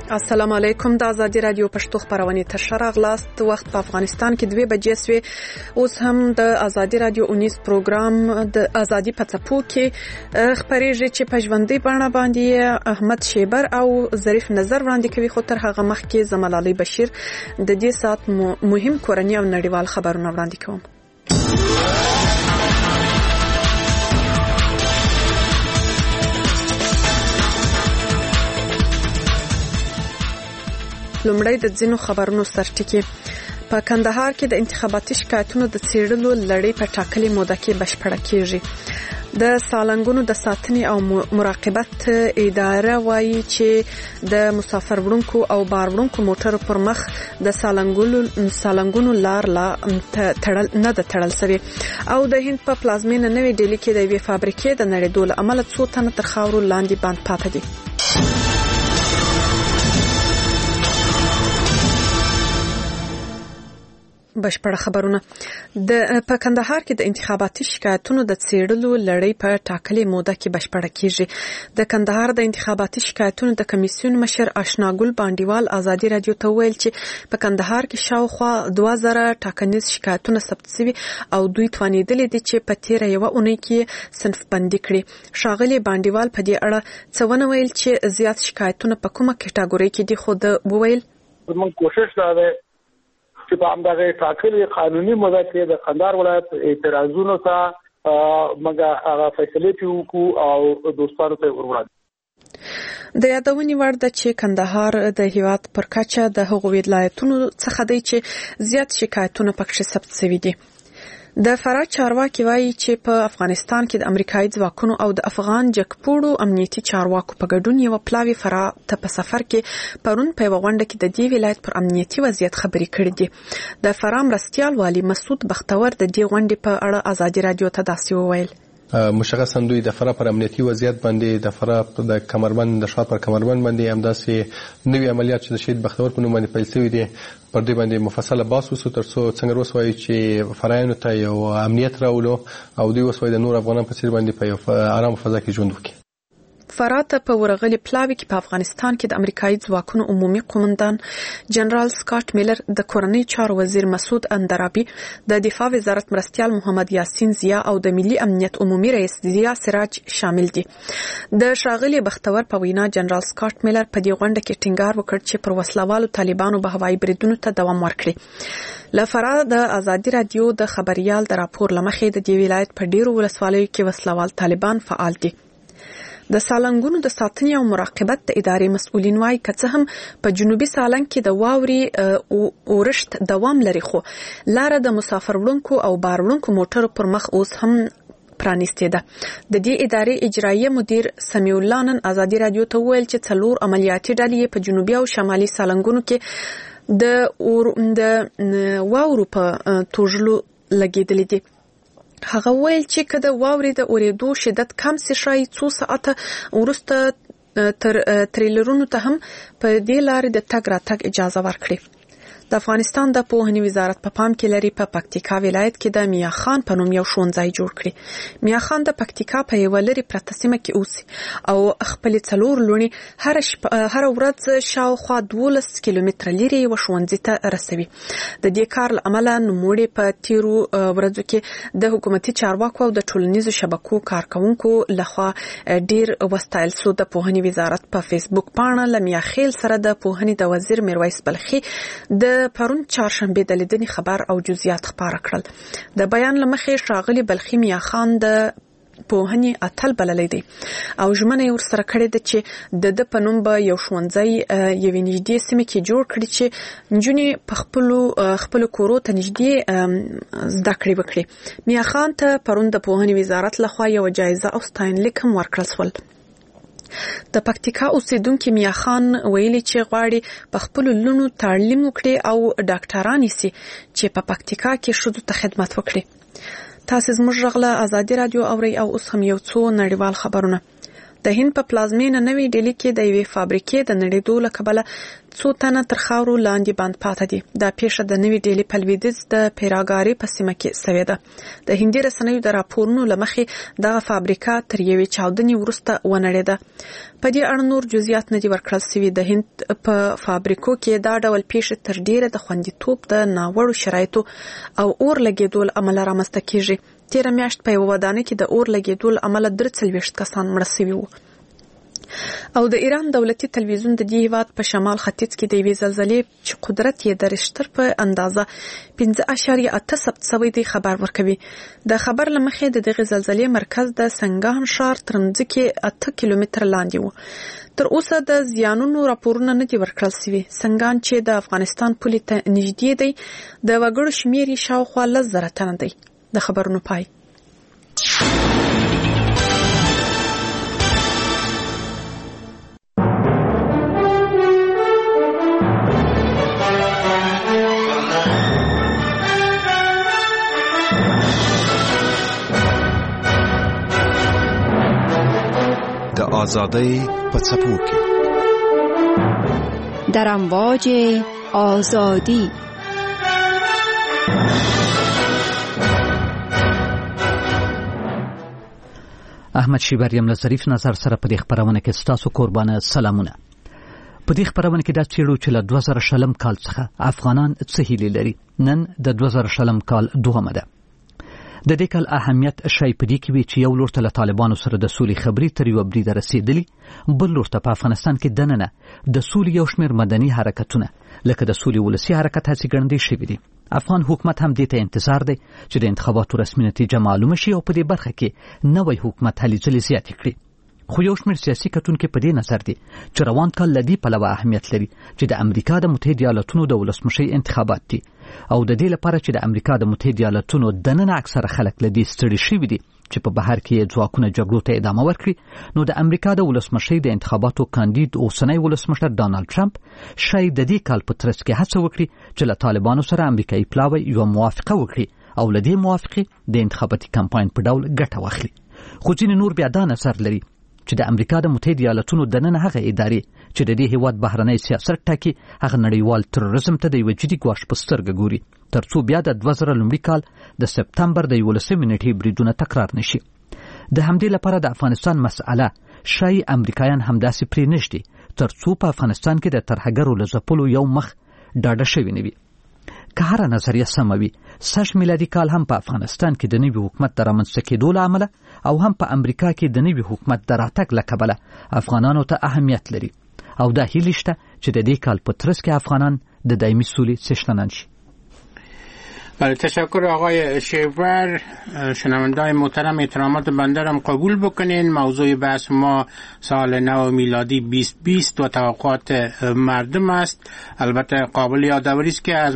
السلام علیکم. د ازادي رادیو پښتو خبرونه تر شرغلاست وخت په افغانستان کې 2 بجې سوي. اوس هم د ازادي رادیو 19 پروګرام د ازادي په څپو کې خبرېږي چې په ژوندۍ بڼه باندې احمد شیبر او ظریف نظر وړاندې کوي. خو تر هغه مخکې زمال علي بشیر د دې سات مهم کورنی او نړیوال خبرونه وړاندې کوم. لومړی د ځینو خبرونو سرټکی. په کندهار کې د انتخاباتي شکایتونو د څېړلو لړۍ په ټاکلې موده کې بشپړه کیږي. د سالنګونو د ساتنې او مراقبت اداره وایي چې د مسافر وړونکو او بار وړونکو موټرو پر مخ د سالنګونو لار لا نه د تړل سوي او د هند په پلازمینه نوې ډیلي کې د یوې فابریکې د نړېدو له امله 2 تنه تر خاورو لاندې باندې پاتې دي. بشپړه خبرونه. په کندهار کې د انتخاباتي شکایتونو د څېړلو لړۍ په ټاکلې موده کې بشپړه کیږي. د کندهار د انتخاباتي شکایتونو د کمیسیون مشر آشناګل باندیوال ازادي رادیو ته ویل چې په کندهار کې شاوخوا 2000 ټاکنیز شکایتونه ثبت شوي او دوی توانیدلې دي چې په تیره یوه اونۍ کې صنف بندي کړي. ښاغلي باندیوال په دې اړه څه ونه ویل چې زیات شکایتونه په کومه کټګوري کې دي، خو د وویل موږ کوشش کوو چې په همدغه ټاکلي قانوني موده کې د کندهار ولایت اعتراضونو ته موږ هغه فیصلې وکړو او دوستانو ته وروړو. د یادونې وړ ده چې کندهار د هیواد پر کچه د هغو ولایتونو څخه دی چې زیات شکایتونه پکې ثبت شوي دي. د فراه چارواکي وایي چې په افغانستان کې د امریکایي ځواکونو او د افغان جګپوړو امنیتي چارواکو په ګډون یو پلاوی فراه ته په سفر کې پرون په یوه غونډه کې د دې ولایت پر امنیتي وضعیت خبرې کړې دي. د فراه مرستیال والي مسعود بختور د دې غونډې په اړه ازادي رادیو ته داسې وویل. مشخصا دوی د فراه پر امنیتي وضعیت باندې د فراه د کمربند د شاته پر کمربند باندې همداسې نوې عملیات چې د شهید بختور په نوم باندې پیل شوي دي پر دې باندې مفصله بحث وشو ترڅو څنګه وسوي چې فرایانو ته یو امنیت راولو او دوی وسوي د نور افغانانو په څیر باندې په یو آرام فضا کې ژوند وکړي. فراه ته په ورغلي پلاوی کې په افغانستان کې د امریکایي ځواکونو عمومي قومندان جنرال سکاټ میلر، د کورنۍ چارو وزیر مسعود اندرابي، د دفاع وزارت مرستیال محمد یاسین زیا او د ملي امنیت عمومي رئیس زیا سراج شامل دي. د ښاغلي بختور په وینا جنرال سکاټ میلر په دې غونډه کې ټینګار وکړ چې پر وسلوالو طالبانو به هوایي بریدونو ته دوام ورکړي. له فراه د ازادي رادیو د خبريال د راپور لمخې د دې ولایت په ډیرو ولسوالیو کې وسلوال طالبان فعال دي. د سالنګونو د ساتنې او مراقبت د ادارې مسؤلین وايي که څه هم په جنوبي سالنګ کې د واورې اورښت دوام لري، خو لاره د مسافر وړونکو او بار وړونکو موټرو پر مخ اوس هم پرانیستې ده. د دې ادارې اجرایي مدیر سمیع الله نن ازادي رادیو ته ویل چې 4 عملیاتي ډلې په جنوبي او شمالي سالنګونو کې د واورو په توژلو لګېدلې دي. هغه ویل چې کله واورې د اورېدو شدت کم شي شای 2 ساعته وروسته تریلرونو ته هم په دې لارې د تګ راتګ اجازه ورکړي. د افغانستان د پوهنې وزارت په پام کې لري په پکتیکا ولایت کې د میا خان په نوم یو ښوونځی جوړ کړي. میا خان د پکتیکا په یو لري پرته سیمه کې اوسي او خپل 4 لوڼې هر ورځ شاوخوا 12 کیلومتره لري و ښوونځي ته رسوي. د دې کار له امله نوموړي په تیرو ورځو کې د حکومتي چارواکو او د ټولنیزو شبکو کارکونکو لخوا ډیر وستایل شو. د پوهنې وزارت په فیسبوک پاڼه لمیا خیل سره د پوهنې د وزیر میرویس بلخي د پرون چهارشنبه د لیدنې خبر او جزئیات خبره کړل. د بیان لمخې ښاغلي بلخي میا خان د پوهنې اتل بللی دی او ژمنه یې ورسره کړې ده چې د په نوم به یو ښوونځی یوې نږدې سیمې کې جوړ کړي چې نجونې په خپلو کورو ته نږدې زده کړې وکړي. میا خان ته پرون د پوهنې وزارت لخوا یو جایزه او ستاینلیک هم ورکړل شول. د پکتیکا اوسیدونکو میا خان ویلي چې غواړي په خپل لونو تعلیم وکړي او ډاکټران شي چې په پکتیکا کې ښځو ته خدمت وکړي. تاسو زموږ غږ له ازادي رادیو اورئ او اوس هم یو څو نړیوال خبرونه. د هند په پلازمینه نوې ډیلی کې د یوې فابریکې د نړیدو له کبله څو تنه تر خاورو لاندې بند پاتې دي. دا پیښه د نوې ډیلی په لویدیځ د پیراګاري په سیمه کې شوې ده. د هندي رسنیو د راپورونو له مخې دغه فابریکه تر یوې چاودنې وروسته ونړېده. په دې اړه نور جزئیات نه دي ورکړل شوي. د هند په فابریکو کې دا ډول پیښې تر ډیره د خوندیتوب د ناوړو شرایطو او اور لګېدو له امله رامنځته کیږي. تیره میاشت په یوه ودانۍ کې د اور لګېدو له امله 43 کسان مړه شوي وو. او د ایران دولتي تلویزیون د دې هیواد په شمال ختیځ کې د یوې زلزلې چې قدرت یې د ریشتر په اندازه 5.8 ثبت شوی دی خبر ورکوي. د خبر له مخې د دغه زلزلې مرکز د سنگان ښار تر ځمکې 8 کیلومتره لاندې و. تر اوسه د زیانونو راپورونه نه دي ورکړل شوي. سنگان چې د افغانستان پولې ته نږدې دی د وګړو شمیر یې شاوخوا 10,000 تنه دی. د خبرونو پای. د آزادۍ په څپو کې در امواج آزادی. احمد شیبریم له ظریف نظر سره په دې خبرونه کې ستاسو قربانه سلامونه. په دې خبرونه کې دا چیرې چې له 2000 کال څخه افغانان څه هیلې لري. نن د 2000 کال دوهمه ده. د دې کال اهمیت شای په دې کې وی چې یو لور ته له طالبانو سره د سولې خبرې تر یو بریده رسیدلی، بل لور ته په افغانستان کې دننه د سولې یو شمېر مدني حرکتونه لکه د سولې ولسی حرکت هڅې ګڼل شوې دي. افغان حکومت هم دې ته انتظار دی چې د انتخاباتو رسمي نتیجه معلومه شي او په دې برخه کې نوې حکومت هلې ځلې زیاتې کړي. خو یو شمېر سیاسي کتونکي په دې نظر دي چې روان کال لدی پلوه اهمیت لري چې د امریکا د متحده ایالاتونو د ولسمشي انتخابات دي او د دې لپاره چې د امریکا د متحده ایالاتونو دننه اکثره خلک لدی ستړي شوي دي چې په بهر کې ځواکونه جګړو ته ادامه ورکړي. نو د امریکا د ولسمشي د انتخاباتو کاندید اوسنی ولسمشر ډانلډ ټرمپ شاید د دې کال په ترڅ کې هڅه وکړي چې له طالبانو سره امریکایي پلاوی یو موافقه وکړي او له دې موافقې د انتخاباتي کمپاین په ډول ګټه واخلي. خو ځینې نور بیا دا نظر لري چې د امریکا د متحده ایالاتونو دننه هغه ادارې چې د دې هیواد بهرنی سیاست ټاکي هغه نړیوال تروریزم ته د یو جدي ګواښ په سترګه ګوري ترڅو بیا د 2000 کال د سپتمبر د 11 نیټې بریدونه تکرار نشي. د همدې لپاره د افغانستان مسأله شای امریکایان همداسې پرې نشدي ترڅو په افغانستان کې د ترهګرو له ځپلو یو مخ ډاډه شوی نه وي. که هر نظریه سمه وي، سږ میلادي کال هم په افغانستان کې د نوي حکومت د رامنځته کېدو له امله او هم په امریکا کې د نوي حکومت د راتګ له کبله افغانانو ته اهمیت لري او دا هیله شته چې د دې کال په ترڅ کې افغانان د دایمي سولې څښتنان شي. بله، تشکر آقای شیبر. شنونده‌های محترم، احترامات بنده را قبول بکنین. موضوع بحث ما سال نو میلادی 2020 و توقعات مردم است. البته قابل یادآوری است که از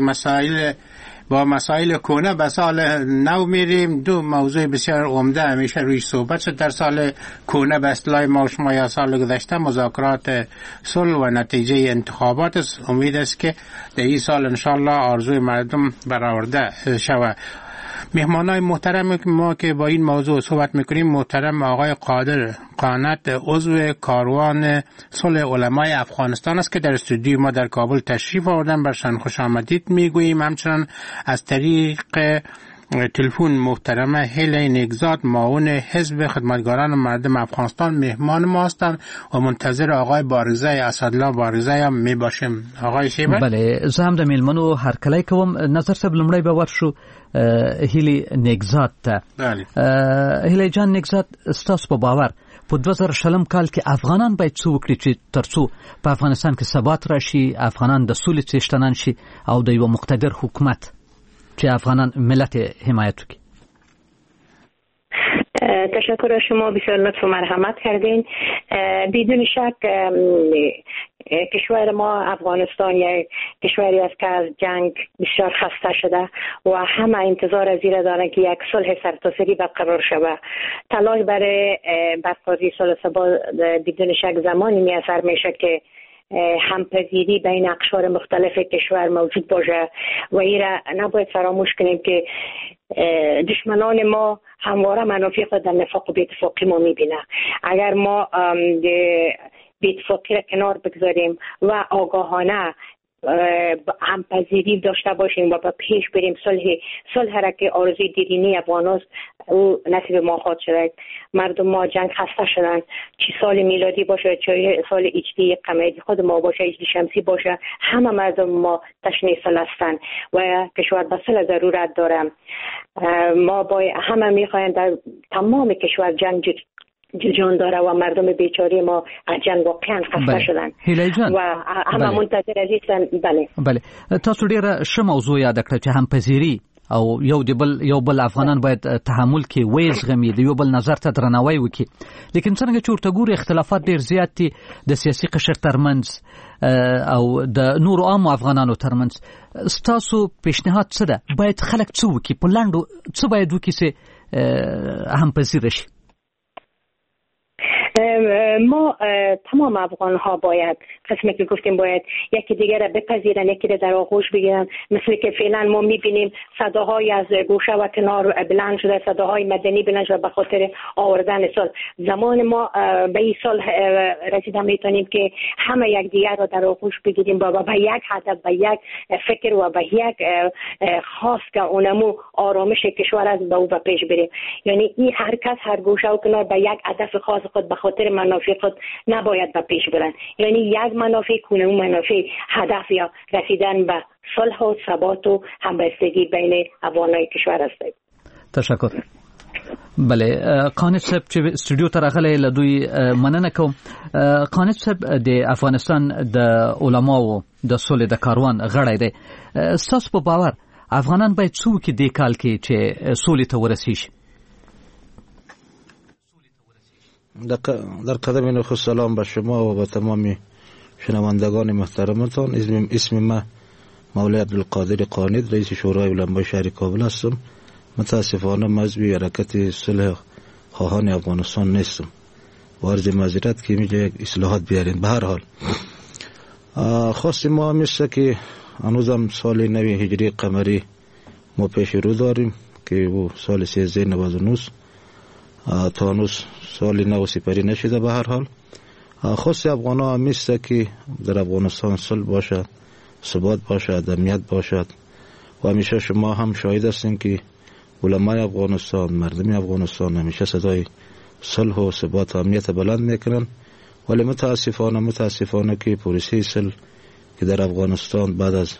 مسائل کهنه به سال نو میریم. دو موضوع بسیار عمده همیشه روی صحبت شد در سال کهنه به اصطلاح ما شما یا سال گذشته مذاکرات صلح و نتیجه انتخابات است. امید است که در این سال انشالله آرزوی مردم برآورده شود. مهمانای محترم ما که با این موضوع صحبت میکنیم، محترم آقای قادر قانت، عضو کاروان صلح علمای افغانستان است که در استودیو ما در کابل تشریف آوردن. برشان خوش آمدید میگوییم. همچنان از طریق تلفن محترم هیلین نگزاد، معاون حزب خدمتگاران مردم افغانستان مهمان ما هستند و منتظر آقای بارزه اسدالله بارزه هم می باشیم. آقای شیبر. بله، زه هم د میلمنو هرکلی کوم. نظر صاحب لمړی به ورشو هیلی نگزاد ته. بله. هیلی جان نگزاد، ستاسو په باور په 2000 کال کې افغانان باید څه وکړي چې ترڅو په افغانستان کې ثبات راشي، افغانان د سولې څښتنان شي او د یو مقتدر حکومت که افغانان ملت حمایت وکړي؟ تشکر از شما، بسیار لطف و مرحمت کردین. بدون شک کشور ما افغانستان یک کشوری است که از جنگ بسیار خسته شده و همه انتظار از این دارند که یک صلح سرتاسری برقرار شود. تلاش برای برقراری صلح بدون شک زمانی میسر میشه که همپذیری بین اقشار مختلف کشور موجود باشه و ایره نباید فراموش کنیم که دشمنان ما همواره منافع خود در نفاق و بی‌اتفاقی ما میبینه. اگر ما بی‌اتفاقی را کنار بگذاریم و آگاهانه همپذیری داشته باشیم و به پیش بریم، صلح را که آرزوی دیرینی افغاناست او نصیب ما خواهد شد. مردم ما جنگ خسته شدن، چه سال میلادی باشه چه سال هجری قمری خود ما باشه هجری شمسی باشه، همه مردم ما تشنه صلح هستند و کشور به صلح ضرورت داره. ما باید همه میخواین در تمام کشور جنگ جان داره و مردم بیچاره ما از جنگ واقعا خسته شدن و همه منتظر هستن. بله تاسو ډیره ښه موضوع یاد کړه چې همپذیری او یو بل افغانان باید تحمل کې وزغمي، د یو بل نظر ته درناوی وکړي. لیکن څنګه چې ورته ګوري اختلافات ډیر زیات دي د سیاسي قشر ترمنځ او د نور عام افغانانو ترمنځ. ستاسو پیشنهاد څه ده؟ باید خلک څه وکړي؟ په لاندو څه باید وکړي چې همپذیر شي؟ ما تمام افغان ها باید قسمی که گفتیم باید یکی دیگر را بپذیرن، یکی را در آغوش بگیرن. مثل که فعلا ما میبینیم صداهای از گوشه و کنار بلند شده، صداهای مدنی بلند شده به خاطر آوردن صلح. زمان ما به این صلح رسیده میتونیم که همه یک دیگر را در آغوش بگیریم و به یک هدف، به یک فکر و به یک خاص که اونمو آرامش کشور از به او به پیش بریم. یعنی این هر کس هر گوشه و کنار به یک هدف خاص خود به خاطر منافع خود نباید به پیش برن. یعنی یک منافع کنه اون منافع هدف یا رسیدن به صلح و ثبات و همبستگی بین افغانای کشور است. تشکر. بله قانع صاحب چې استودیو ته راغلی له دوی مننه کوم. قانع صاحب د افغانستان د علماو د سولې د کاروان غړی دی. ستاسو په باور افغانان باید څه وکړي دې کال کې چې سولې ته ورسیږي؟ در قدم نخست سلام به شما و به تمام شنوندگان محترمتان. اسم ما مولوی عبدالقادر قانید، رئیس شورای علمای شهر کابل هستم. متاسفانه مزوی حرکت صلح خواهان افغانستان نیستم و عرض معذرت که میگه یک اصلاحات بیارین. به هر حال خواست ما همیشه که هنوزم سال نوی هجری قمری ما پیش رو داریم که او سال 1399 تا هنوز سال نو سپری نشده. به هر حال خواست افغان ها همیشه که در افغانستان صلح باشد، ثبات باشد، امنیت باشد و همیشه شما هم شاهد هستین که علمای افغانستان، مردم افغانستان همیشه صدای صلح و ثبات و امنیت بلند میکنن. ولی متاسفانه که پروسه صلح که در افغانستان بعد از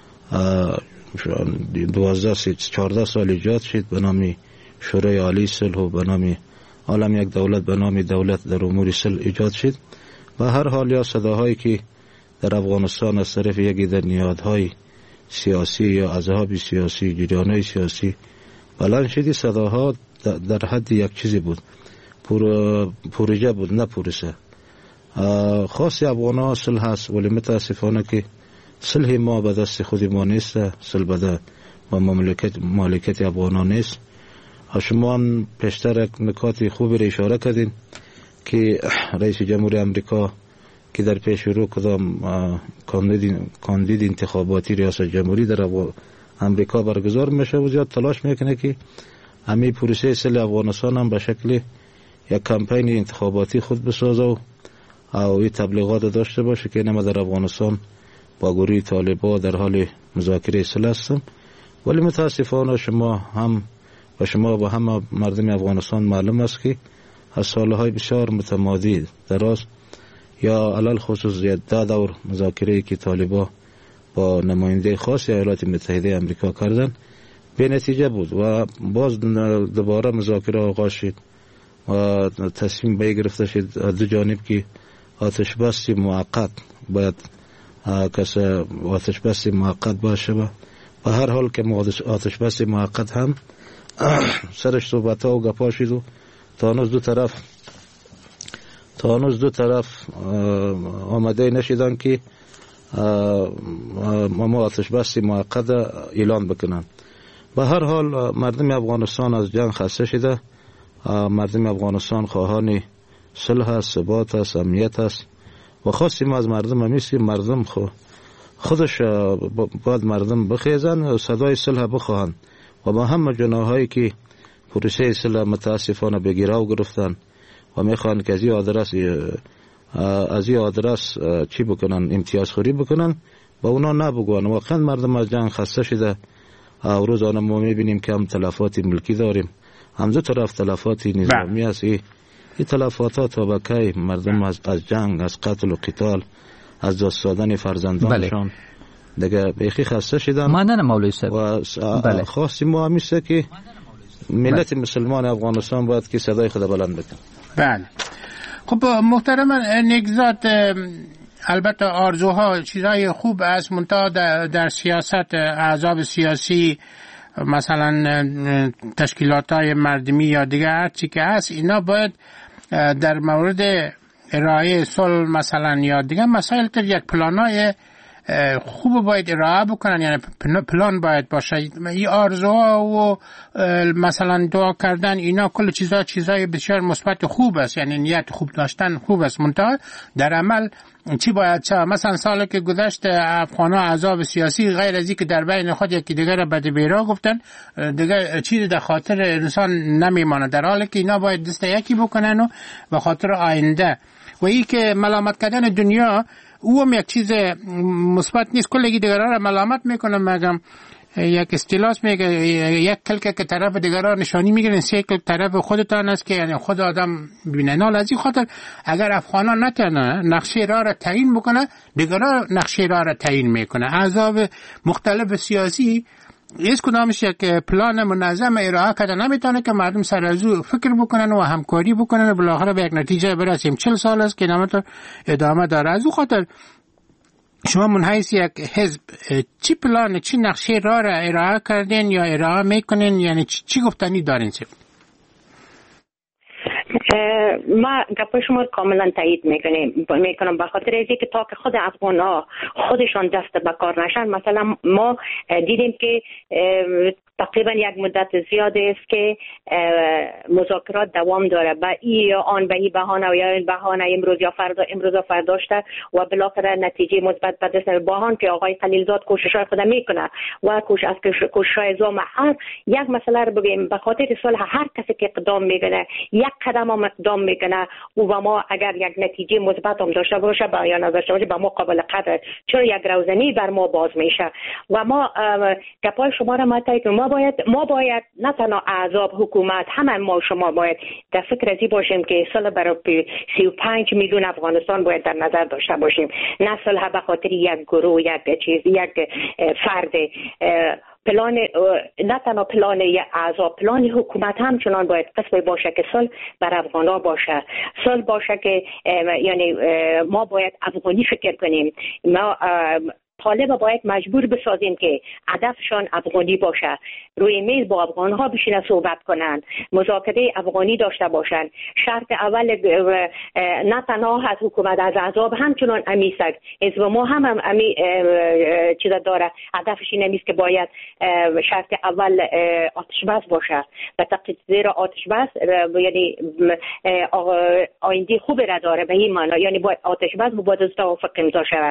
14 سال ایجاد شد به نام شورای عالی صلح و به نام عالم یک دولت به نام دولت در امور صلح ایجاد شد. و هر حال یا صداهایی که در افغانستان از طرف یکی در نهادهای سیاسی یا احزاب سیاسی، جریانهای سیاسی بلند شدی، صداها در حد یک چیزی بود، پروژه بود نه پروسه. خاص افغان‌ها صلح هست ولی متاسفانه که صلح ما به دست خود ما نیست، صلح به مملکت افغانان نیست. شما هم پیشتر یک نکات خوبی را اشاره کردین که رئیس جمهور امریکا که در پیش رو کدام کاندید انتخاباتی ریاست جمهوری در امریکا برگزار میشه و زیاد تلاش میکنه که همین پروسه صلح افغانستان هم به شکل یک کمپین انتخاباتی خود بسازه و این تبلیغات داشته باشه که ما در افغانستان با گروه طالبان در حال مذاکره صلح هستیم. ولی متاسفانه شما با همه مردم افغانستان معلوم است که از سالهای بسیار متمادی دراز یا علل خصوص ده دور مذاکره که طالبان با نماینده خاص ایالات متحده امریکا کردن به نتیجه بود و باز دوباره مذاکره آغاز شد و تصمیم به گرفته شد دو جانب که آتش بس موقت باید آتش بس موقت باشه. و هر حال که آتش بس موقت هم سرش صحبت ها و گپا شد و تا هنوز دو طرف آمده نشدن که ما آتش بس موقت اعلان بکنن. به هر حال مردم افغانستان از جنگ خسته شده. مردم افغانستان خواهان صلح است، ثبات است، امنیت است و خواستیم از مردم همیشه مردم خودش باید مردم بخیزن و صدای صلح بخواهند و با همه جناحایی که پروسه صلح متاسفانه به گیرو گرفتن و میخوان که از این آدرس چی بکنن، امتیاز خوری بکنن و اونا نبگوان. واقعا مردم از جنگ خسته شده. روزانه ما میبینیم که هم تلفات ملکی داریم، هم دو طرف تلفات نظامی است. این تلفات طبقه مردم از جنگ، از قتل و قتال، از دست دادن فرزندانشان دیگه بیخی خسته شدن. مانن مولوی صاحب و خواستیم ما همیشه که ملت مسلمان افغانستان باید که صدای خود بلند بکنه. بله. خب محترم نگزاد، البته آرزوها چیزای خوب است، منتها در سیاست احزاب سیاسی مثلا تشکیلات‌های مردمی یا دیگه هر چی که هست، اینا باید در مورد ارائه صلح مثلا یا دیگه مسائل که یک پلانای خوب باید ارائه بکنن، یعنی پلان باید باشه. این آرزوها و مثلا دعا کردن اینا کل چیزای بسیار مثبت خوب است، یعنی نیت خوب داشتن خوب است، منتها در عمل چی باید چه؟ مثلا سالی که گذشت افغان‌ها احزاب سیاسی غیر از اینکه در بین خود یکی دیگر را بد بیرا گفتن، دیگه چیزی در خاطر انسان نمیمانه، در حالی که اینا باید دست یکی بکنن و خاطر آینده. و این که ملامت کردن دنیا او هم یک چیز مثبت نیست، کلگی دیگران را ملامت میکنه. مگم یک استیلاس میگه یک کلکه که طرف دیگران نشانی میگیرن، سه کلک طرف خودتان است که یعنی خود آدم ببینه. نه از این خاطر اگر افغانان نتونه نقشه راه را تعیین بکنه، دیگران نقشه راه را تعیین میکنه. احزاب مختلف سیاسی هیچ کدامش یک پلان منظم ارائه کرده نمیتونه که مردم سر از او فکر بکنن و همکاری بکنن و بالاخره به یک نتیجه برسیم. 40 سال است که نامت ادامه داره. از او خاطر شما من حیث یک حزب چی پلان، چی نقشه راه را ارائه کردین یا ارائه میکنین، یعنی چی گفتنی دارین؟ ما گپ شما کاملا تایید میکنم به خاطر اینکه تا که خود افغان‌ها خودشان دست به کار نشن. مثلا ما دیدیم که تقریبا یک مدت زیاده است که مذاکرات دوام داره، به این یا آن، به این بهانه و یا این بهانه، امروز یا فردا شده و بالاخره نتیجه مثبت به دست بهان که آقای خلیلزاد کوشش‌های خود میکنه و کوشش‌های زام هر یک مسئله رو بگیم به خاطر صلح هر کسی که اقدام میکنه یک قدم هم اقدام میکنه و ما اگر یک نتیجه مثبت هم داشته باشه با یا نداشته باشه به ما قابل قدر، چون یک روزنی بر ما باز میشه. و ما گپای شما را تایید، ما باید نه تنها احزاب، حکومت، همه ما شما باید در فکر ازی باشیم که صلح برای 35 میلیون افغانستان باید در نظر داشته باشیم، نه صلح به خاطر یک گروه، یک فرد. پلان نه تنها پلان احزاب، پلان حکومت همچنان باید قسمی باشه که صلح بر افغان‌ها باشه، صلح باشه که یعنی ما باید افغانی فکر کنیم. ما طالب باید مجبور بسازیم که هدفشان افغانی باشه، روی میز با افغان‌ها بشینن صحبت کنن، مذاکره افغانی داشته باشن. شرط اول نه تنها از حکومت، از احزاب همچنان امیست. حزب ما هم امی چیزا داره، هدفش این نیست که باید شرط اول آتش بس باشه و تقدیر آتش بس یعنی آینده خوب را داره به این معنی، یعنی باید آتش بس باید از توافق امضا شود.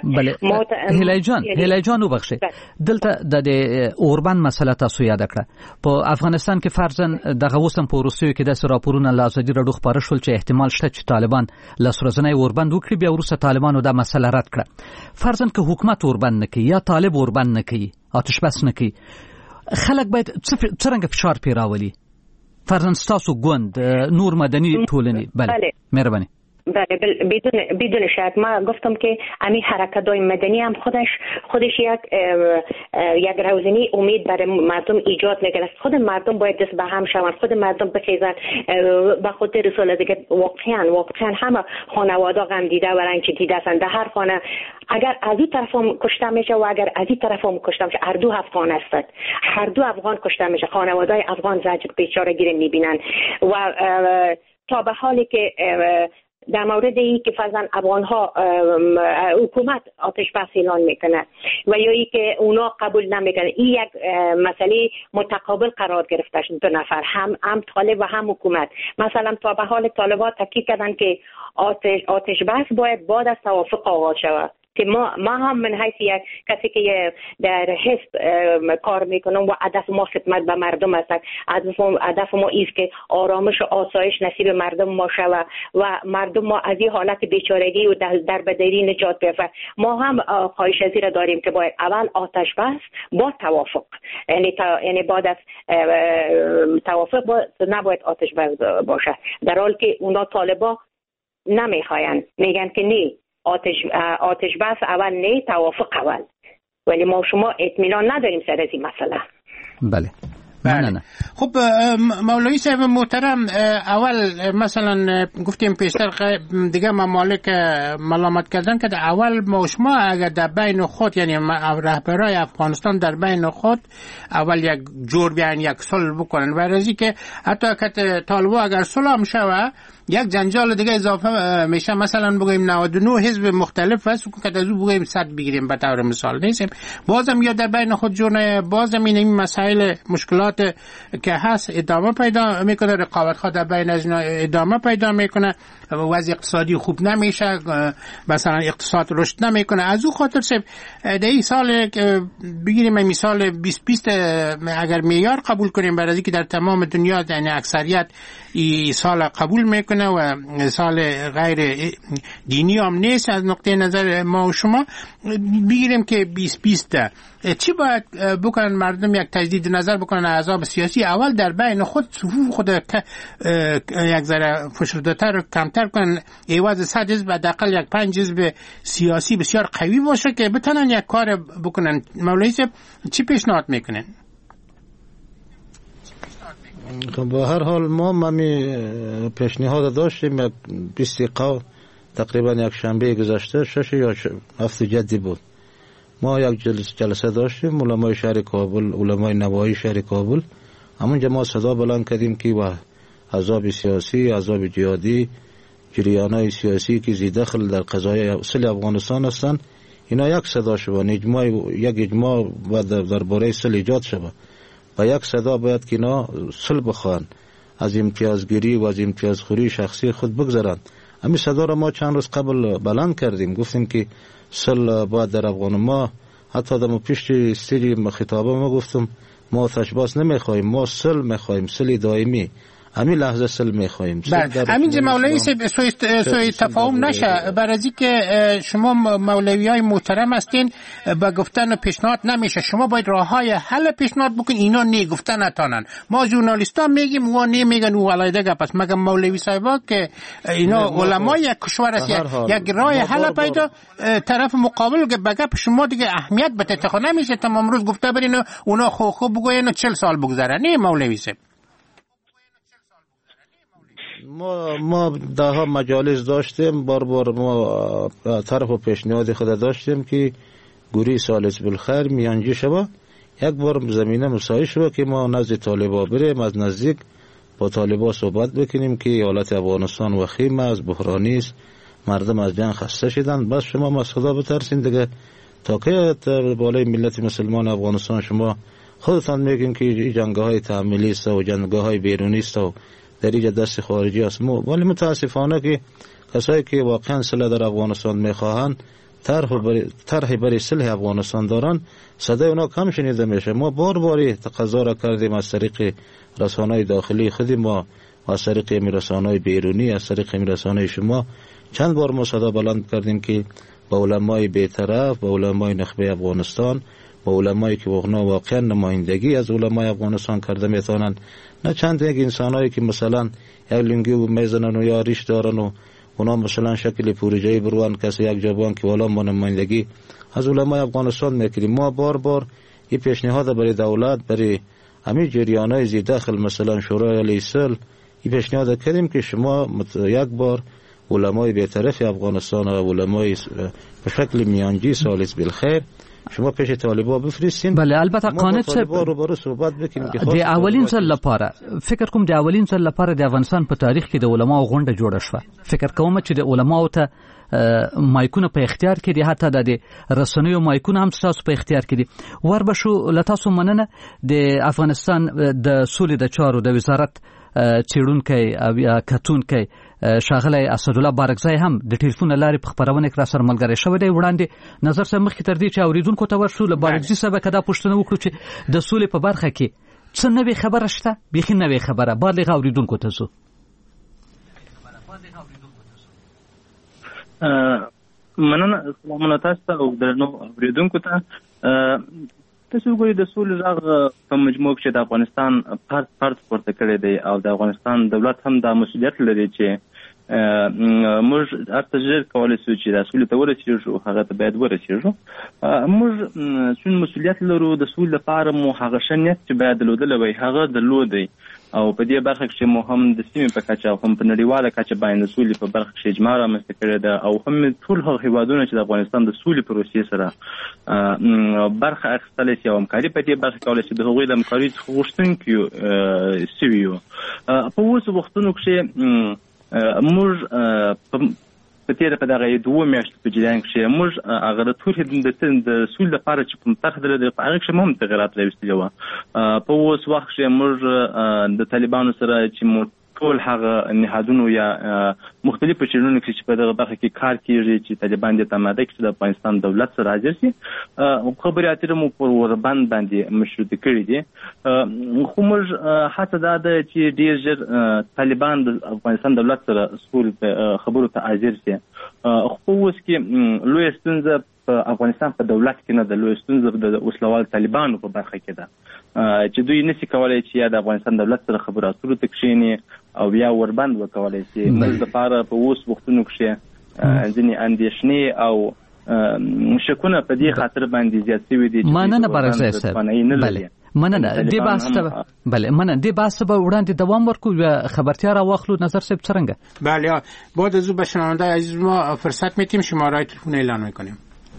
هیلای جان وبخښه، دلته د اوربان مسله تاسو یاد کړه. په افغانستان کې فرضاً دغه وسم په روسیو کې د راپورونه لازمي رډو خبره شول چې احتمال شته چې طالبان لاسرزنې اوربان وکړي، بیا ورسره طالبانو دا مسله رد کړه. فرضاً که حکومت اوربان نه کوي یا طالب اوربان نه کوي، آتش بس نه کوي، خلک باید څنګه فشار پیراولي؟ فرضاً تاسو ګوند نور مدني ټولنې. بله مهرباني. بله بدون شک ما گفتم که همین حرکت‌های مدنی هم خودش یک روزنی امید برای مردم ایجاد میکنه. خود مردم باید دست به هم شوند، خود مردم بخیزن به خاطر صلح دیگه. واقعا همه خانواده غم دیده و رنج دیده هستند. در هر خانه اگر از این طرف هم کشته میشه و اگر از این طرف هم کشته میشه، هر دو افغان هستند، هر دو افغان کشته میشه، خانواده افغان زجر بیچاره گیره میبینن و تا به حالی که در مورد این که فرضاً افغان‌ها حکومت آتش بس اعلان میکنه و یا ای که اونا قبول نمیکنه، این یک مسئله متقابل قرار گرفته شد. دو نفر هم طالب و هم حکومت مثلا تا به حال طالبان تاکید کردن که آتش بس باید بعد از توافق آغاز شود که ما هم من حیث یک کسی که در حزب کار میکنم و هدف ما خدمت به مردم است. هدف ما است که آرامش و آسایش نصیب مردم ما شود و مردم ما از این حالت بیچارگی و در بدری نجات بیافته. ما هم خواهش از این داریم که باید اول آتش بس با توافق، یعنی بعد از توافق نباید آتش بس باشه، در حالی که اونا طالبا نمیخواین، میگن که نه آتش بس اول نه، توافق اول. ولی ما شما اطمینان نداریم سر از این مسئله. بله. نه. خب مولوی صاحب محترم، اول مثلا گفتیم پیشتر دیگه ممالک ملامت کردن که اول ما شما اگر در بین خود، یعنی رهبرای افغانستان در بین خود اول یک جور بیان، یک صلح بکنن، برای که حتی که طالبا اگر صلح هم شوه یک جنجال دیگه اضافه میشه. مثلا بگیم 99 حزب مختلف هست که از او بگیم 100 بگیریم به طور مثال، نیستیم بازم یا در بین خود جور بازم این مسائل مشکلات که هست ادامه پیدا میکنه، رقابت ها در بین از ادامه پیدا میکنه، وضع اقتصادی خوب نمیشه، مثلا اقتصاد رشد نمیکنه. از او خاطر در این سال بگیریم مثال 2020 اگر معیار قبول کنیم، برای که در تمام دنیا یعنی اکثریت این سال قبول میکنه و سال غیر دینی هم نیست از نقطه نظر ما و شما، بگیریم که 2020 چی باید بکنن مردم؟ یک تجدید نظر بکنن، احزاب سیاسی اول در بین خود صفوف خود یک ذره فشرده‌تر و کمتر کنن، عوض 100 حزب حداقل یک 5 حزب سیاسی بسیار قوی باشه که بتونن یک کار بکنن. مولوی صاحب چی پیشنهاد میکنن؟ خب به هر حال ما پیشنهاد داشتیم 20 تقریبا یک شنبه گذشته 6 یا 7 جدی بود. ما یک جلسه داشتیم علمای شهر کابل، علمای نواحی شهر کابل، همونجا ما صدا بلند کردیم که و احزاب سیاسی، احزاب جهادی، جریانای سیاسی که زی دخل در قضایای اصل افغانستان هستند، اینا یک صدا شوند، یک اجماع باید درباره صلح ایجاد شود و یک صدا باید که اینا صلح بخوان، از امتیازگیری و از امتیازخوری شخصی خود بگذارند. همین صدا را ما چند روز قبل بلند کردیم، گفتیم که صلح باید در افغان. ما حتی در پیش استیجی خطابه ما گفتم ما آتش بس نمیخوایم، ما صلح میخوایم، صلح دائمی. همین لحظه صلح میخوایم. همین مولوی سوی تفاهم نشه، برای که شما مولویای محترم هستین با گفتن و پیشنهاد نمیشه. شما باید راههای حل پیشنهاد بکنین، اینا نه گفتن نتانن. ما ژورنالیستا میگیم و نمیگن و علایده گپ است، مگه مولوی صاحبا که اینا علمای یک کشور است یک راه حل پیدا طرف مقابل که بگپ شما دیگه اهمیت بده تخ نمیشه. تمام روز گفته برین اونا خوب بگوین 40 سال بگذره. نه مولوی صاحب، ما ده ها مجالس داشتیم، بار ما طرف و پیشنهاد خود داشتیم که گوری سالس بالخیر میانجی شود، یک بار زمینه مساعی شود که ما نزد طالبا بریم، از نزدیک با طالبا صحبت بکنیم که حالت افغانستان وخیم است، بحرانی است، مردم از جنگ خسته شدن. بس شما ما خدا بترسین دیگه تا که بالای ملت مسلمان افغانستان شما خودتان میگین که جنگ‌های تعمیلی است و جنگ‌های بیرونی است و در اینجا دست خارجی است. ولی متاسفانه که کسایی که واقعا صلح در افغانستان میخواهند طرح برای صلح افغانستان دارن، صدای اونا کم شنیده میشه. ما بار تقاضا را کردیم از طریق رسانه‌های داخلی خود ما و از طریق رسانه‌های بیرونی، از طریق رسانه‌های شما چند بار ما صدا بلند کردیم که با علمای بی‌طرف، با علمای نخبه افغانستان، با علمایی که واقعا نمایندگی از علمای افغانستان کرده میتونن، نه چند یک انسانایی که مثلا یک لنگی میزنن و یا ریش دارن و اونا مثلا شکل پروژه‌ای بروان کسی یک جوان که والا ما نمایندگی از علمای افغانستان میکنیم. ما بار این پیشنهاد برای دولت، برای همین جریانای زی داخل مثلا شورای علیه صلح این پیشنهاد کردیم که شما یک بار علمای بی‌طرف افغانستان و علمای به شکل میانجی سالس بالخیر شما پیش طالبان بفرستین. بله البته قانون روبرو صحبت بکنیم که د اولین ځل لپاره فکر کوم د اولین ځل لپاره د افغانستان په تاریخ کې د علماو غونډه جوړه شوه. فکر کوم چې د علماو ته مایکونه په اختیار کې دي، حتی د رسنیو مایکونه هم تاسو په اختیار کې دي. وربشو لتاسو مننه د افغانستان د سولې د چارو د وزارت چیرونکي او کتونکي شاغلی اسدالله بارکزی هم د ټلیفون لارې په خبرونه کې را سره ملګری شوی دی. وړاندې نظر سره مخکې تر دې چې اوریدونکو ته ورسو له بارکزی سره کدا پوښتنه وکړو چې د سولې په برخه کې څه نوې خبره شته، بیخي نوې خبره بالغ اوریدونکو ته زو. مننه سلامونه تاسو ته او درنو اوریدونکو ته. تاسو ګورئ د سولې غږ په مجموع کې د افغانستان فرد پورته کړی دی او د افغانستان دولت هم دا مسؤلیت لري چې موږ هڅه ژر کولی شو چې د سولې ته ورسېږو، هغه ته باید ورسېږو. موږ څومره مسؤلیت لرو د سولې لپاره مو هغه ښه نیت چې باید درلودلی وی هغه درلودی، او په دې برخه کې مو هم د سیمې په کچه او هم په نړیواله کچه باندې د سولې په برخه کې اجماع رامنځته کړې ده، او هم ټول هغه هیوادونه چې د افغانستان د سولې پروسې سره برخه اخیستلی شي او همکاري په دې برخه کولی شي د هغوی د همکاري څخه غوښتونکي سوي یو. په اوسو وختونو کې موږ په تېره په دغه 2 میاشتو په جریان کې موږ هغه د ټول د سولې لپاره چې کوم طرح درلوده په هغه کې هم تغیرات راوستلي وو. په اوس وخت کې موږ د طالبانو سره چې مو ټول هغه نهادونو یا مختلفو چیرونو کې چې په دغه برخه کې کار کیږي چې طالبان د تماده کې د افغانستان دولت سره حاضر شي، خبرې اترې مو پر وربند باندې مشروطه کړي دي. خو موږ هڅه دا ده چې ډېر ژر طالبان د افغانستان دولت سره خبرو ته حاضر شي. خو اوس کې لویه ستونزه په افغانستان په دولت کې نه ده، لویه ستونزه د وسلوال طالبانو په برخه کې ده چې دوی نشي کولای چې یا د افغانستان دولت سره خبرو اترو ته کښېني او یا وربند وکولای شي. موږ لپاره په اوس وختونو کې ځینې اندېښنې او شکونه په دې خاطر باندې زیات شوي دي چې مننه بارکزی صاحب. بله مننه دې بحث ته به وړاندې دوام ورکو یا خبرتیا را واخلو. نظر صاحب څرنګه؟ بله بعد از او به شنونده عزیز ما فرصت میتیم شماره تلفن اعلان میکنیم.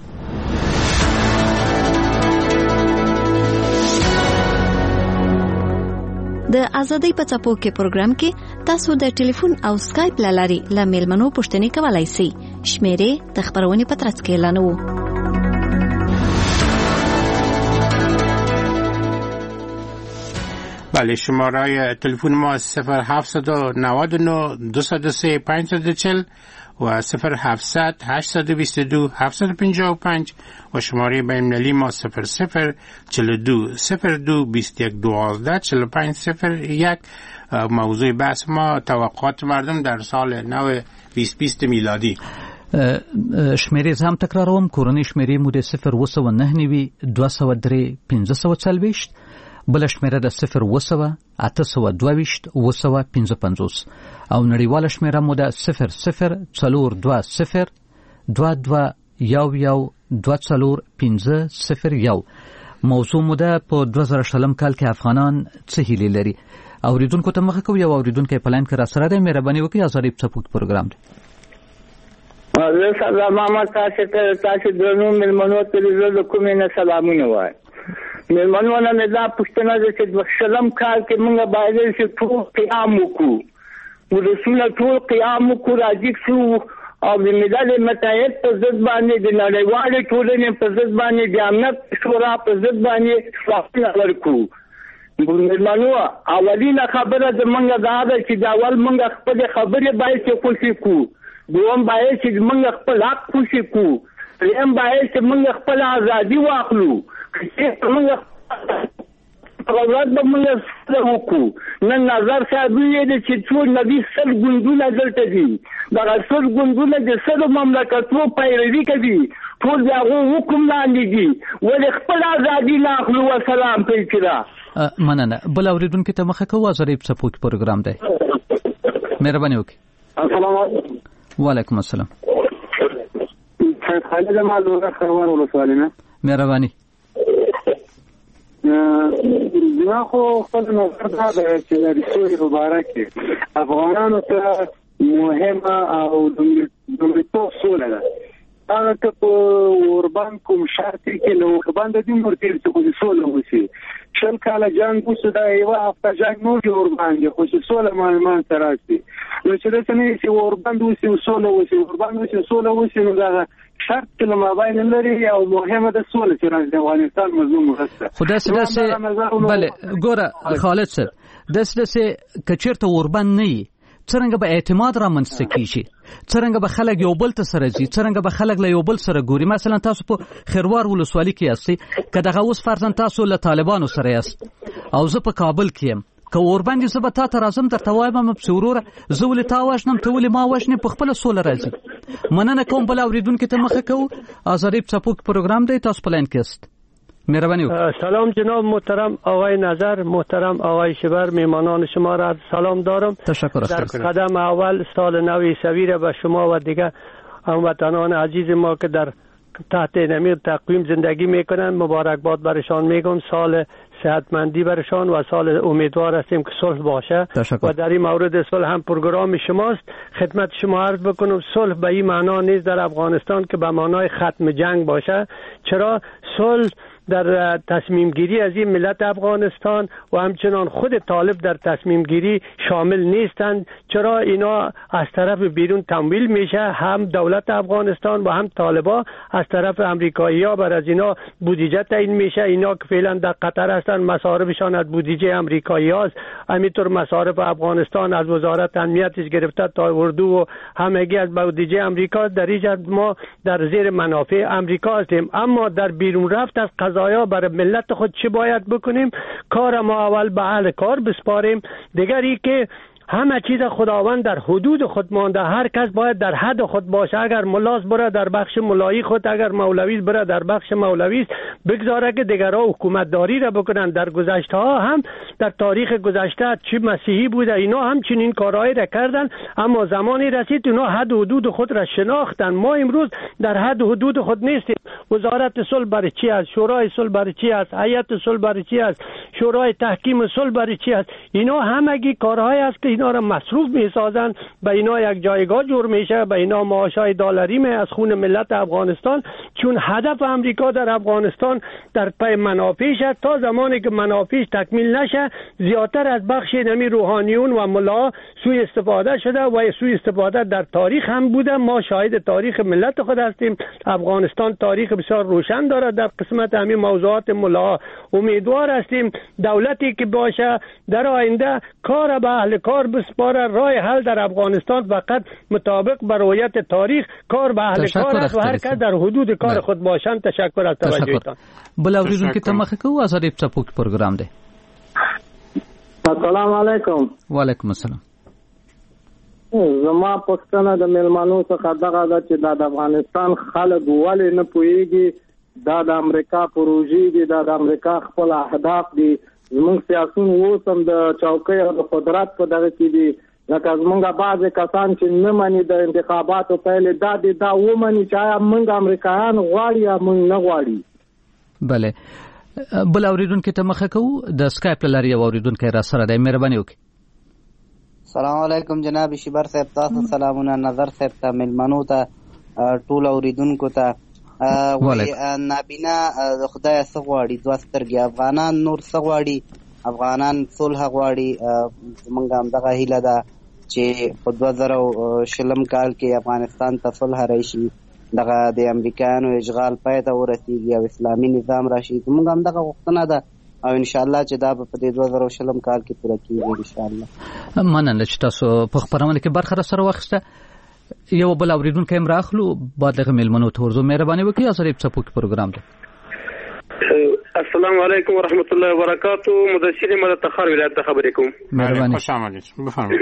د ازادۍ په څپو کې پروګرام کې تاسو د ټلیفون او سکایپ لاري له میلمنو پوښتنې کولای شئ. شمیرې د خبرونې په ترڅ کې اعلانوو. بله شماره تلفن ما 0799 203 540 و 0700 822 755 و شماره بین‌المللی ما 0042 02 21 12 45 01. موضوع بحث ما توقعات مردم در سال نو 2020 میلادی. شمیرې هم تکراروم. کورنۍ شمیرې مو د 009 203 540 بل شمیره د 0 822 955 او نړیواله شمیره مو د 0042 22 11 24 موضوع مو ده په 2000 کال کې افغانان څه هیلې لري. اوریدونکو ته مخه کوي او اوریدونکو په لاین کې را سره دی. مهرباني وکړئ ازادي په پروګرام دی. سلام محمد تاسو درنو ملمنو ته د کومې نه سلامونه وای. ملمنو نه دا پښتنه چې د شلم کال کې موږ باید چې ټول قیام وکړو، ورسول ټول قیام وکړو، راځي شو او د ملل متحد په ضد باندې د نړیوالې ټولنې په ضد باندې د امنیت شورا په ضد باندې فعالیت وکړو. ملمنو اولینه خبره زمونږ دا ده چې دا اول موږ خپل خبرې باید کوشش وکړو، دوم باید چې موږ خپل حق کوشش وکړو، دریم باید چې موږ خپل ازادي واخلو. موږ پروګرام به موږ سره وکړو. نن نظر صاحب یې چې ټول نبی سل ګوندونه دلته دي، دغه سل ګوندونه د سلو مملکتونو پیروي کوي، ټول د هغو حکم لاندې دي، ولې خپل ازادي نه اخلو؟ وسلام پیچرا. مننه. بل اوریدونکو ته مخه کوو. ازادي په سپوږ پروګرام دی. مهرباني وکړئ. السلام علیکم. وعلیکم السلام. خالد ما زوره خروان ولسوالۍ نه. مهرباني. زما خو خپل نظر دا دی چې د سولې په باره کې افغانانو ته مهمه او لومړیتوب سوله ده. هغه ته په اوربان کوم شرط کې له اوربان د دې مرتبه څه کوي سوله وسی شل کاله جنگ وسو دا یو هفته جنگ نو دی اوربان دی خو سوله معلومان سره دي نو چې دا څنګه چې اوربان وسی سوله وسی اوربان وسی سوله وسی نو دا شرط کله مابین لري او مهمه د سوله چې راځي افغانستان مظلوم ورسته خدا سره بله ګوره خالد صاحب دسه کچیرته اوربان نه څنګه به اعتماد را منځته کیږي څنګه به خلک یو بل ته سره ځي څنګه به خلک له یو بل سره ګوري مثلا تاسو په خیروار ولسوالۍ کې یاستئ که دغه اوس فرضاً تاسو له طالبانو سره یاست او زه په کابل کې یم که اوربان دي زه به تا ته راځم درته وایم پسې وروره زه ولې تا وژنم ته ولې ما وژنې په خپله سوله راځي مننه کوم بل اورېدونکي ته مخه کوو ازادۍ په څپو کې پروګرام دی تاسو په لاین کې یاست مهربانی سلام جناب محترم آقای نظر محترم آقای شبر میهمانان شما را سلام دارم تشکر در قدم اول سال نو عیسوی را به شما و دیگر هموطنان عزیز ما که در تحت نمیر تقویم زندگی میکنن مبارکباد برشان میگم سال صحتمندی برشان و سال امیدوار هستیم که صلح باشه و در این مورد صلح هم پروگرام شماست خدمت شما عرض بکنم صلح به این معنا نیست در افغانستان که به معنای ختم جنگ باشه چرا صلح در تصمیم گیری از این ملت افغانستان و همچنان خود طالب در تصمیم گیری شامل نیستند چرا اینا از طرف بیرون تمویل میشه هم دولت افغانستان و هم طالبا از طرف امریکایی‌ها بر از اینا بودجه تعیین میشه اینا که فعلا در قطر هستند مصارفشان از بودجه امریکایی‌هاست همینطور مصارف افغانستان از وزارت امنیتش گرفته تا اردو و همگی از بودجه امریکا در اینجا ما در زیر منافع امریکا هستیم اما در بیرون رفت از قضایا برای ملت خود چی باید بکنیم کار ما اول به اهل کار بسپاریم دیگری که همه چیز خداوند در حدود خود مانده هر کس باید در حد خود باشه اگر ملاز بره در بخش ملایی خود اگر مولوی بره در بخش مولوی بگذاره که دیگرها حکومت داری را بکنن در گذشته ها هم در تاریخ گذشته چی مسیحی بوده اینا هم چنین کارهایی را کردن اما زمانی رسید اینا حد و حدود خود را شناختن ما امروز در حد و حدود خود نیستیم وزارت صلح برای چی است شورای صلح برای چی است هیئت صلح برای چی است شورای تحکیم صلح برای چی است اینا همگی کارهایی است که اینا را مصروف می‌سازن به اینا یک جایگاه جور میشه به اینا معاشای دلاری می از خون ملت افغانستان چون هدف امریکا در افغانستان در پی منافعش است تا زمانی که منافعش تکمیل نشه زیاتر از بخش نمی روحانیون و ملا سوء استفاده شده و سوء استفاده در تاریخ هم بوده ما شاهد تاریخ ملت خود هستیم افغانستان تاریخ بسیار روشن دارد در قسمت همین موضوعات ملا امیدوار هستیم دولتی که باشه در آینده کار به اهل کار بسپاره راه حل در افغانستان فقط مطابق بر رویت تاریخ کار به اهل کار است و هر کس در حدود کار خود باشند تشکر از توجهتان بل اوریدونکو ته مخه کوو ازادي په څپو کې پروګرام دی السلام علیکم وعلیکم السلام زما پښتنه د ملمانو څخه دغه ده چې د افغانستان خلک ولې نه پوهیږي دا د امریکا پروژې دي دا د امریکا خپل اهداف دي زمونږ سیاسون اوس هم د چوکۍ او د قدرت په دغه کې دي لکه زمونږ بعضې کسان چې نه مني د انتخاباتو پایلې دا دي دا ومني چې آیا موږ امریکایان غواړي یا موږ نه غواړي بله بل اوریدونکو ته مخه کوو د سکایپ له لارې یو اوریدونکی را سره دی مهرباني وکړئ السلام علیکم جناب شبر صاحب تاسو سلامونه نظر صاحب ته ملمنو ته ټول اوریدونکو ته نابینا د خدای څخه غواړي دوه سترګې افغانان نور څه غواړي افغانان صلح غواړي موږ هم دغه هیله ده چې په 2020 کال کې افغانستان ته صلح راشي دغه د امریکایانو اشغال پای ته ورسیږي او اسلامي نظام راشي موږ هم دغه غوښتنه ده او ان شاء الله چې دا په دې 2020 کال کې پوره کیږي ان شاء الله مننه چې تاسو په خبرونه کې برخه سره واخیسته یو بل اوریدونکو هم راخلو بعد دغه ملمنو ته ورزو مهرباني وکړئ ازادي په څپو کې پروګرام دی السلام علیکم ورحمۃ اللہ وبرکاتہ مدثر مدد تخار ولایت خبرې کوم مهرباني خوش آمدید بفرمایئ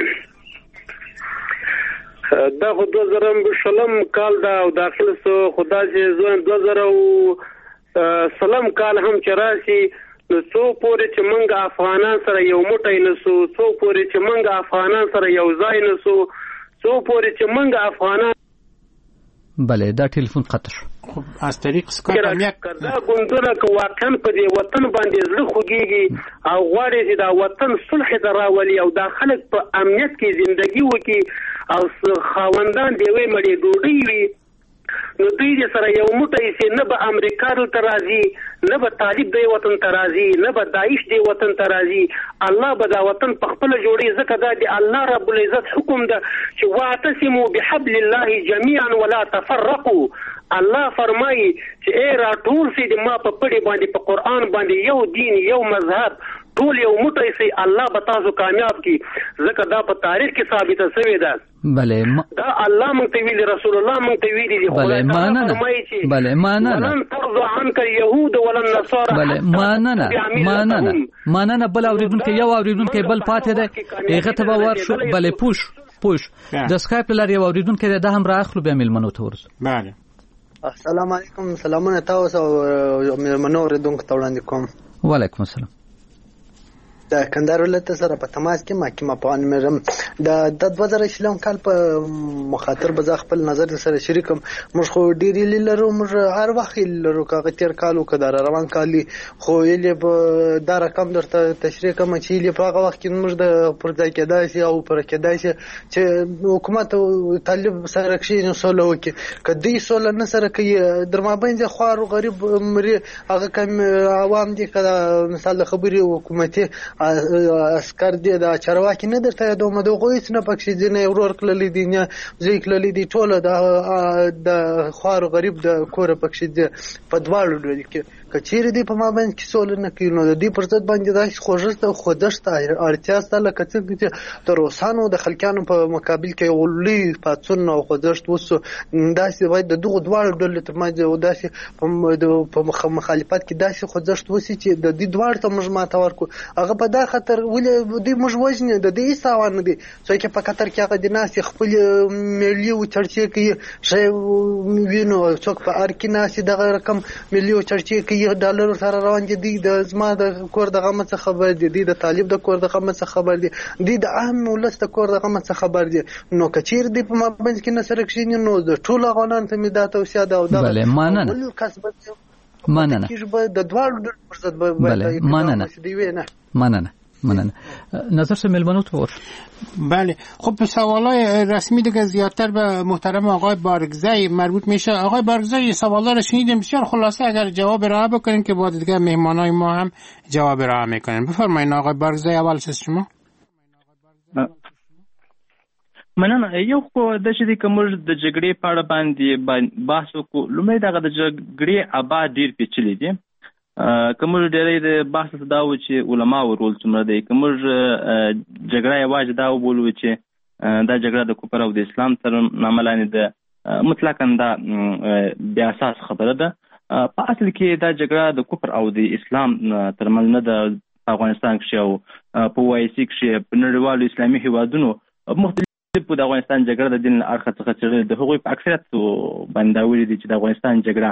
دا خو 2020 کال دا او داخل سو خدا چې زون 2000 کال هم چراسي نو څو پورې چې منګ افغانان سره یو موټی نسو څو پورې چې منګ افغانان سره یو ځای نسو څو پورې چې منګ افغانان بله دا ټلیفون قطع شو خب از طریق سکایپ هم یک دا ګوندونه که واقعا په دې وطن باندې زړه خوږیږي او غواړي چې دا وطن صلح ته راولي او دا خلک په امنیت کې زندگی وکړي او خاوندان دی وی مړي ډوډۍ وي نو دوی دې سره یو موټی سي، نه به امریکا دلته راځي، نه به طالب دی وطن ته راځي، نه به داعش دی وطن ته راځي. الله به دا وطن په خپله جوړي، ځکه دا د الله رب العزت حکم ده چې واعتصموا بحبل الله جميعا ولا تفرقوا. الله فرمایي چې ای راټول سي د ما په پړي باندې په قرآن باندې یو دین یو مذهب ټول یو موټی سي، الله به تاسو کامیاب کی، ځکه دا په تاریخ کې ثابته شوې ده. بله دا الله مونږ ته ویلي، رسول الله مونږ ته ویلي دي. بله مننه. بله مننه. ولن ترضى عنك اليهود ولا النصارى. بله مننه. بل اوریدونکو یو اوریدونکو بل پاتې ده هغه ته به ورشو. بله پوش د سکایپ لري یو اوریدونکو ده هم راخلو به ملمنو ته ورسو. بله السلام علیکم. سلامونه تاسو او ملمنو اوریدونکو ته وړاندې کوم. وعلیکم السلام. د کندهار ولایت سره په تماس کې محکمه پوهان مېرم د 2020 کال په مخاطر به زه خپل نظر سره شریکم. موږ خو ډېرې لرو، موږ هر وخت لرو، که تیر کال او که دا روان کال خو یې به دا رقم درته تشریح کوم چې یې په هغه وخت کې موږ د پر ځای کېدای شي او پر کېدای شي چې حکومت او طالب سره کښېني سوله وکړي. که دوی سوله نه سره کوي در مابین چې خوار او غریب مري هغه کم عوام دي، که مثال د خبرې حکومتي اسکر دي د چارواکي نه درته یادوم، د هغوی هېڅ نه پکښې ځینې ورور کړلي دي، نه زوی کړلي دي، ټوله د خوار غریب د کوره پکښې دي په دواړو ډول کې. که چیرې دوی په مابین کې سوله نه کوي نو د دوی پر ضد باندې داسې خوځښت اړتیا شته لکه څنګه چې د روسانو د خلکیانو په مقابل کې یو لوی پاڅون او خوځښت وسو. داسې باید د دغو دواړو ډلو ترمنځ داسې په مخالفت کې داسې خوځښت وسي چې د دې دواړو ته موږ ماته ورکړو. هغه په دا خطر ولې دوی موږ وژني، د دې هېڅ تاوان نه دی. څوک په قطر کې هغه د ناستې خپلې ملي او چرچې کوي ښه وینو، څوک په ار کې ناستې دغه رقم ملي او چرچې کوي ډالرو سره روان دي. دوی د زما د کور د غمه څه خبر دي، دوی د طالب د کور د غمه څه خبر دي، دوی د عام ولس د کور د غمه څه خبر دي. نو که چیرې دوی په مابین کې نه سره کښېني نو د ټولو افغانانو ته مې دا توصیه ده او دغه مننه د دواړو ډلو پر ضد مننه. نظر سے ملمنو تو بله. خب سوالای رسمی دیگه زیادتر به محترم آقای بارگزئی مربوط میشه. آقای بارگزئی سوالا رو شنیدیم، بسیار خلاصه اگر جواب ارائه بکنین که بعد دیگه مهمانای ما هم جواب ارائه میکنن. بفرمایید آقای بارگزئی، اول از شما. مننه. یو خو د شې که موږ د جګړې په اړه باندې بحث وکړو، لومړی دغه د جګړې ابعاد ډېر پیچلي دي. که موږ ډېری د بحث دا و چې علماو رول څومره دی، که موږ جګړه یوازې دا وبولو چې دا جګړه د کفر او د اسلام تر نامه لاندې ده، مطلقاً دا بې اساس خبره ده. په اصل کې دا جګړه د کفر او د اسلام ترمنځ نه ده. په افغانستان کښې او په OIC کښې په نړیوالو اسلامي هېوادونو مختلفو د افغانستان جګړه د دین له اړخه څخه څېړلې د هغوی په اکثریت باندې دا ویلي دي چې د افغانستان جګړه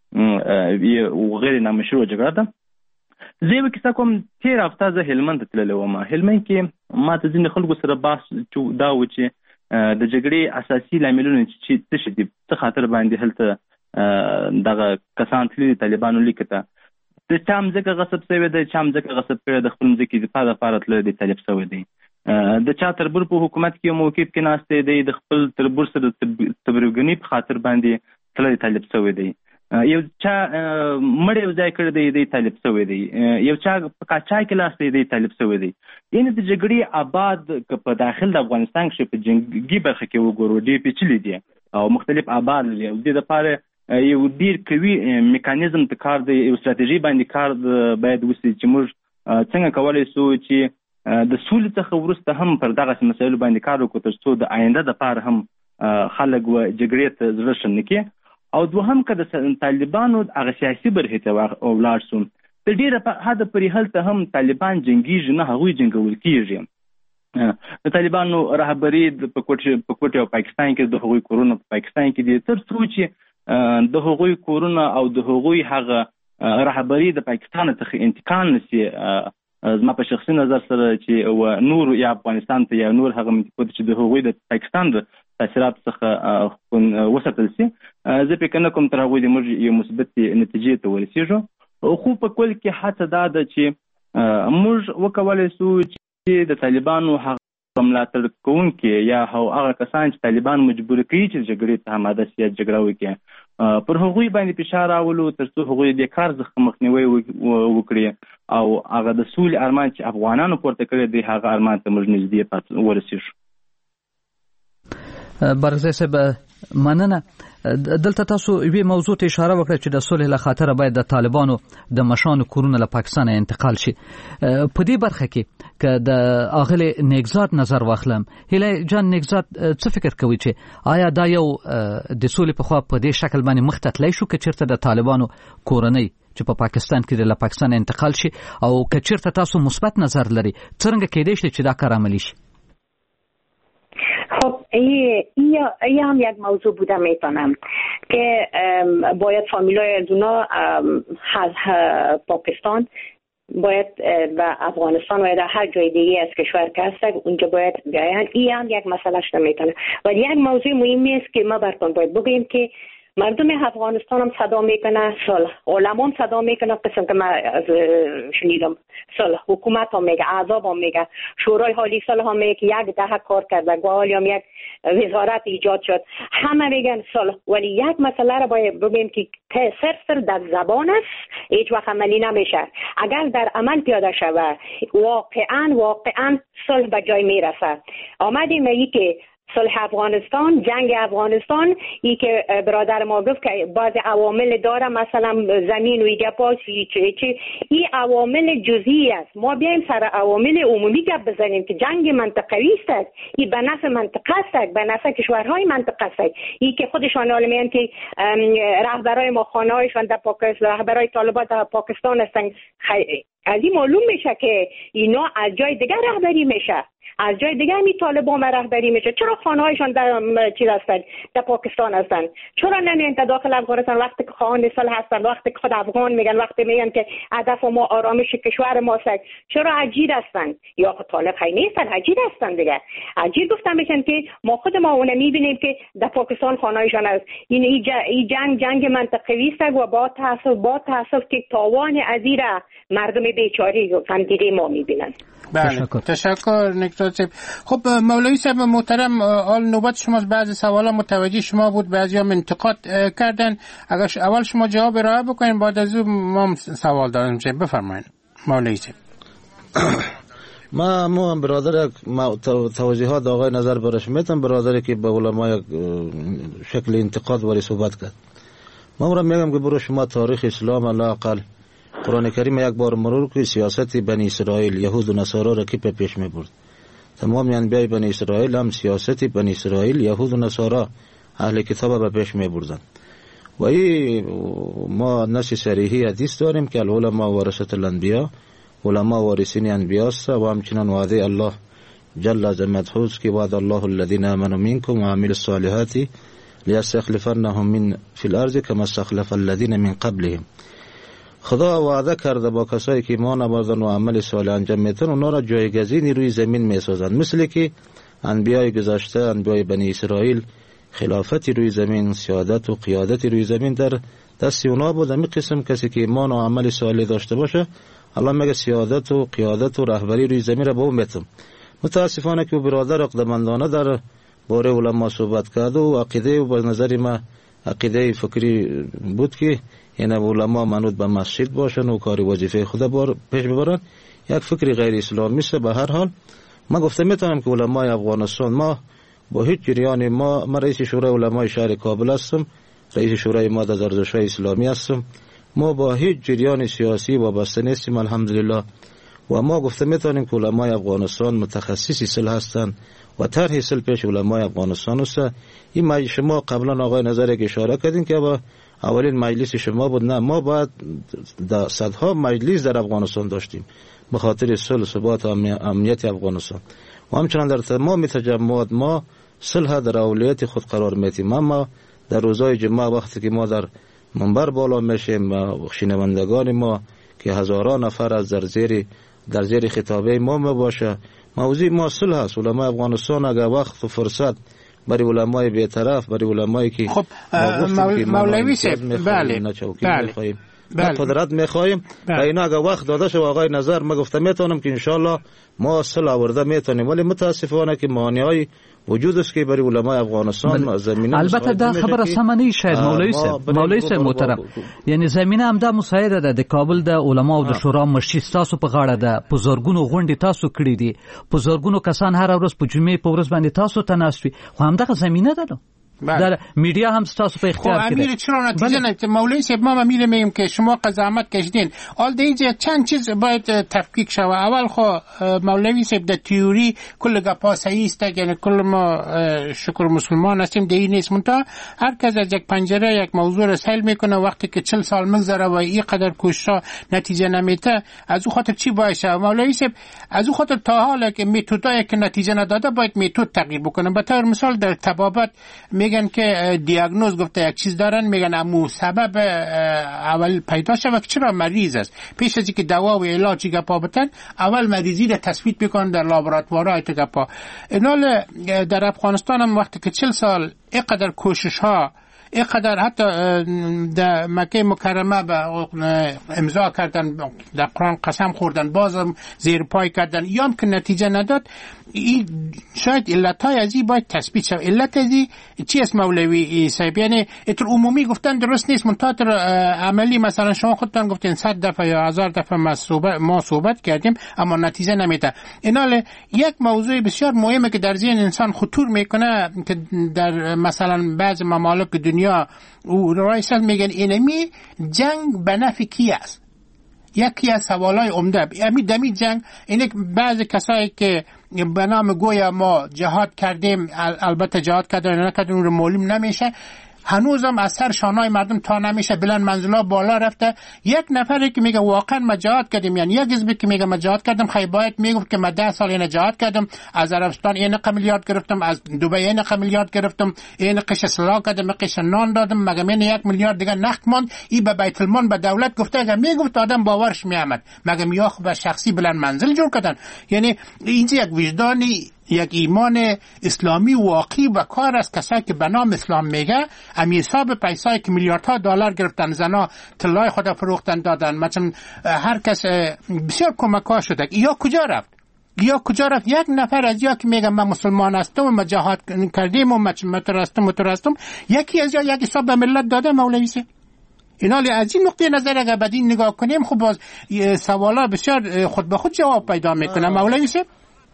غیر نامشروع جګړه ده. زه یوه کیسه کوم. تېره هفته زه هلمند ته تللی وم. هلمند کې ما ته ځینې خلکو سره بحث دا و چې د جګړې اساسي لاملونه چې څه شي دي، څه خاطر باندې هلته دغه کسان تللي طالبانو لیکه ته د چا مځکه غصب شوې ده، چا مځکه غصب کړې د خپل مځکې دفاع دپاره تللی دی طالب شوی دی. د چا تربور په حکومت کې موقف کې ناستی دی، د خپل تربور سره تبرګنۍ په خاطر باندې تللی طالب شوی دی. یو چا مړ یو ځای کړی دی طالب شوی دی، یو چا په قاچاق کې لاس دی طالب شوی دی. یعنې د جګړې ابعاد که په داخل د افغانستان کښې په جنګي برخه کې وګورو ډېر پیچلي دي او مختلف ابعاد لري. او دې دپاره یو ډېر قوي میکانیزم ته کار دی، یو ستراتیژي باندې کار باید وشي چې موږ څنګه کولی شو چې د سولې څخه وروسته هم پر دغسې مسایلو باندې کار وکړو تر څو د آینده دپاره هم خلک جګړې ته زړه ښه نه کړي. او دوهم که د طالبانو هغه سیاسي برخې ته ولاړ شو، د ډېره حده پورې هلته هم طالبان جنګېږي نه هغوی جنګول کېږي. د طالبانو رهبري په کوټې او پاکستان کې د هغوی کورونه په پاکستان کې دي، تر څو چې د هغوی کورونه او د هغوی هغه رهبري د پاکستان څخه انتقال نه شي. زما په شخصي نظر سره چې نور یا افغانستان ته یا نور هغه منطقو ته چې د هغوی د پاکستان د تاثیرات څخه وساتل شي، زه فکر نه کوم تر هغوی د موږ یو مثبتې نتیجې ته ورسېږو. خو په کل کې هڅه دا ده چې موږ وکولی شو چې د طالبانو هغه ملاتړ کوونکي یا هغه کسان چې طالبان مجبور کوي چې جګړې ته آماده سي یا جګړه وکړي پر هغوی باندې فشار راولو ترڅو هغوی د کار څخه مخنیوي وکړي او هغه د سولې ارمان چې افغانانو پورته کړی دی هغه ارمان ته موږ نږدې ورسېږو. برغزی صاحب مننه. دلته تاسو یوې موضوع ته اشاره وکړه چې د صلح له خاطر باید د طالبانو د مشانو کورونه له پاکستان انتقال شي. په دې برخه کې که د اغلی نیکزاد نظر واخلم، هیله جان نیکزاد څه فکر کوي چې آیا دا یو د صلح په خوا په دې شکل باندې مخ ته تللی شو که چیرته د طالبانو کورنۍ چې په پاکستان کې له پاکستان انتقال شي، او که چیرته تاسو مثبت نظر لري څنګه کېدای شي چې دا کار عملی شي؟ خب این هم یک موضوع بوده میتونم که باید فامیلای از اونا از پاکستان باید به افغانستان و در هر جای دیگه از کشور که هستن اونجا باید بیاین. این هم یک مسئله شده میتونه. ولی یک موضوع مهمی است که ما براتون باید بگیم که مردم افغانستان هم صدا میکنه صلح، علما هم صدا میکنه، قسم که من شنیدم صلح، حکومت هم میگه، اعضاب هم میگه، شورای حالی صلح هم میگه که یک دهه کار کرده، گواهی هم یک وزارت ایجاد شد، همه میگن صلح. ولی یک مسئله رو باید بگیم که صرف در زبان است، هیچ وقت عملی نمیشه. اگر در عمل پیاده شود واقعا صلح به جای میرسه. آمدیم میگی که صلح افغانستان، جنگ افغانستان، ای که برادر ما گفت که بعض عوامل داره، مثلا زمین و ایگه پاس این عوامل جزئی است. ما بیایم سر عوامل عمومی گپ بزنیم که جنگ منطقوی است، این به نفع منطقه است، به نفع کشورهای منطقه است. این که خودشان عالمیان که رهبرای ما خانه‌هایشان در پاکستان، رهبرای طالبان در پاکستان هستن، از این معلوم میشه که اینا از جای دیگر رهبری میشه، از جای دیگه می طالبان رهبری میشه. چرا خانه‌هایشان در چیز هستن، در پاکستان هستن؟ چرا نمیان تا داخل افغانستان وقتی که خواهان صلح هستن، وقتی که خود افغان میگن، وقتی میگن که هدف ما آرامش کشور ماست، چرا عجیر هستن؟ یا خود طالب خیلی نیستن، عجیر هستن دیگه. عجیر گفتن میشن که ما خود ما اون میبینیم که در پاکستان خانه‌هایشان هست. این جنگ منطقوی است و با تاسف که تاوان ازیره مردم بیچاره هم دیگه ما میبینن. بله تشکر نکتات صاحب. خب مولوی صاحب محترم، آل نوبت شماست. بعضی سوالا متوجه شما بود، بعضی هم انتقاد کردن. اگر اول شما جواب ارائه بکنین، بعد از اون ما سوال داریم. بفرمایید مولوی صاحب. ما برادر توضیحات آقای نظر برش میتونم، برادری که به علما شکل انتقاد ولی صحبت کرد. ما را میگم که برو شما تاریخ اسلام علاقل قرآن کریم یک بار مرور کنید، سیاست بنی اسرائیل یهود و نصارا را کی پیش میبرد. تمام انبیاء بنی اسرائیل هم سیاست بنی اسرائیل یهود و نصارا اهل کتاب به پیش میبردن. و این ما نص صریحی حدیث داریم که العلماء ورثة الانبیاء، علما وارثین انبیاء است و همچنان وعده الله جل ذمته که وعد الله الذين آمنوا منكم وعملوا الصالحات لیستخلفنهم من فی الارض کما استخلف الذين من قبلهم. خدا وعده کرده با کسایی که ایمان آوردن و عمل صالح انجام میدن اونا را جایگزینی روی زمین میسازند، مثل که انبیای گذشته، انبیای بنی اسرائیل خلافتی روی زمین، سیادت و قیادتی روی زمین در دست اونا بود. همین قسم کسی که ایمان و عمل صالح داشته باشه الله میگه سیادت و قیادت و رهبری روی زمین را به اون میتم. متاسفانه که برادر عقدمندانه در باره علما صحبت کرد و عقیده و به نظر ما عقیده فکری بود که این علما منوط به مسجد باشن و کاری وظیفه خود پیش ببرن، یک فکری غیر اسلامی است. به هر حال ما گفته میتونم که علمای افغانستان ما با هیچ جریان ما رئیس شورای علمای شهر کابل هستم، رئیس شورای ما در زردشت‌های اسلامی هستم، ما با هیچ جریان سیاسی وابسته نیستیم الحمدلله. و ما گفته میتونیم که علمای افغانستان متخصصی صلح هستند و طرح صلح پیش علمای افغانستان است. این شما قبلا آقای نظری که اشاره کردین که با اولین مجلس شما بود. نه، ما بعد صدها مجلس در افغانستان داشتیم به خاطر صلح، ثبات و امنیت افغانستان و همچنان در تمام تجمعات ما صلح در اولویت خود قرار میدیم. اما در روزهای جمعه وقتی که ما در منبر بالا میشیم و شنوندگان ما که هزاران نفر از در زیر خطابه ما باشه، موضوع ما صلح است. علمای افغانستان اگر وقت و فرصت برای علمای بی‌طرف، برای علمایی که خب مولوی صاحب بله قدرت میخوایم و اینا اگه وقت داده شه آقای نظر ما گفته میتونم که انشالله ما صلح آورده میتونیم، ولی متاسفانه که مانعی وجود است که برای علمای افغانستان زمینه البته دا خبره سمنی شاید مولوی صاحب محترم، یعنی زمینه هم دا مساعده ده د کابل د علما او د شورا مشر تاسو په غاړه ده، په زورګونو غونډې تاسو کړې دي، په زورګونو کسان هر ورځ په جمعې په ورځ باندې تاسو تناسوي، خو همدغه زمینه ده نو در میډیا هم تاسو په اختیار کې امیر چرا نتیجه نه مولوی صاحب ما میگیم که شما قضاوت کردین حال دیگه چند چیز باید تفکیک شود. اول خو مولوی صاحب د تئوری کل گپا صحیح است، یعنی کل ما شکر مسلمان هستیم دی نیست، منتها هر کس از یک پنجره یک موضوع را سیل میکنه، وقتی که 40 سال میگذره و این قدر کوشش نتیجه نمیده از او خاطر چی باشه؟ مولوی صاحب از او خاطر تا حالا که متدای که نتیجه نداده باید متد تغییر بکنه. به طور مثال در طبابت میگن که دیاگنوز گفته یک چیز دارن، میگن امو سبب اول پیدا شود که چرا مریض است، پیش از اینکه دوا و علاجی گپا بتن اول مریضی را تثبیت بکنن در لابراتوارهای گپا. اینال در افغانستان هم وقتی که 40 سال اینقدر کوشش ها اینقدر حتی در مکه مکرمه به امضا کردن، در قرآن قسم خوردن، بازم زیر پای کردن، یا هم که نتیجه نداد، این شاید علتهای ازی باید تثبیت شد. علت ازی چی است مولوی صاحب؟ یعنی اتر عمومی گفتن درست نیست، منتها عملی مثلا شما خودتان گفتین 100 دفعه یا 1000 دفعه ما صحبت کردیم اما نتیجه نمیده. اینال یک موضوع بسیار مهمه که در ذهن انسان خطور میکنه که در مثلا بعض ممالک دنیا او رئیسان میگن اینمی جنگ به نفع کی است؟ یکی از سوالای عمده دمی جنگ اینه بعضی کسایی که به نام گویا ما جهاد کردیم، البته جهاد کردن نکردن رو معلوم نمیشه، هنوزم از سر شانای مردم تا نمیشه، بلند منزلا بالا رفته. یک نفری که میگه واقعا ما جهاد کردیم، یعنی یک حزبی که میگه ما جهاد کردم، خیلی باید میگفت که ما 10 سال اینه جهاد کردم، از عربستان این میلیارد گرفتم، از دبی این میلیارد گرفتم، این قش سلاح کردم، قش نان دادم، مگه من 1 میلیارد دیگه نقد ماند، این به بیت المال به دولت گفته، اگه میگفت آدم باورش میامد، مگه میاخ به شخصی بلند منزل جور کردن. یعنی اینجا یک وجدانی، یک ایمان اسلامی واقعی و کار است. کسایی که به نام اسلام میگه امی حساب پیسایی که میلیاردها دلار گرفتن، زنا طلای خود فروختن دادن، مثلا هر کس بسیار کمک‌ها شده، یا کجا رفت؟ یک نفر از یا که میگه من مسلمان هستم و ما جهاد کردیم و مترستم یکی از یا یک حساب به ملت داده مولوی صاحب. اینالی از این نقطه نظر اگر بدین نگاه کنیم خب باز سوالا بسیار خود به خود جواب پیدا میکنه مولوی صاحب.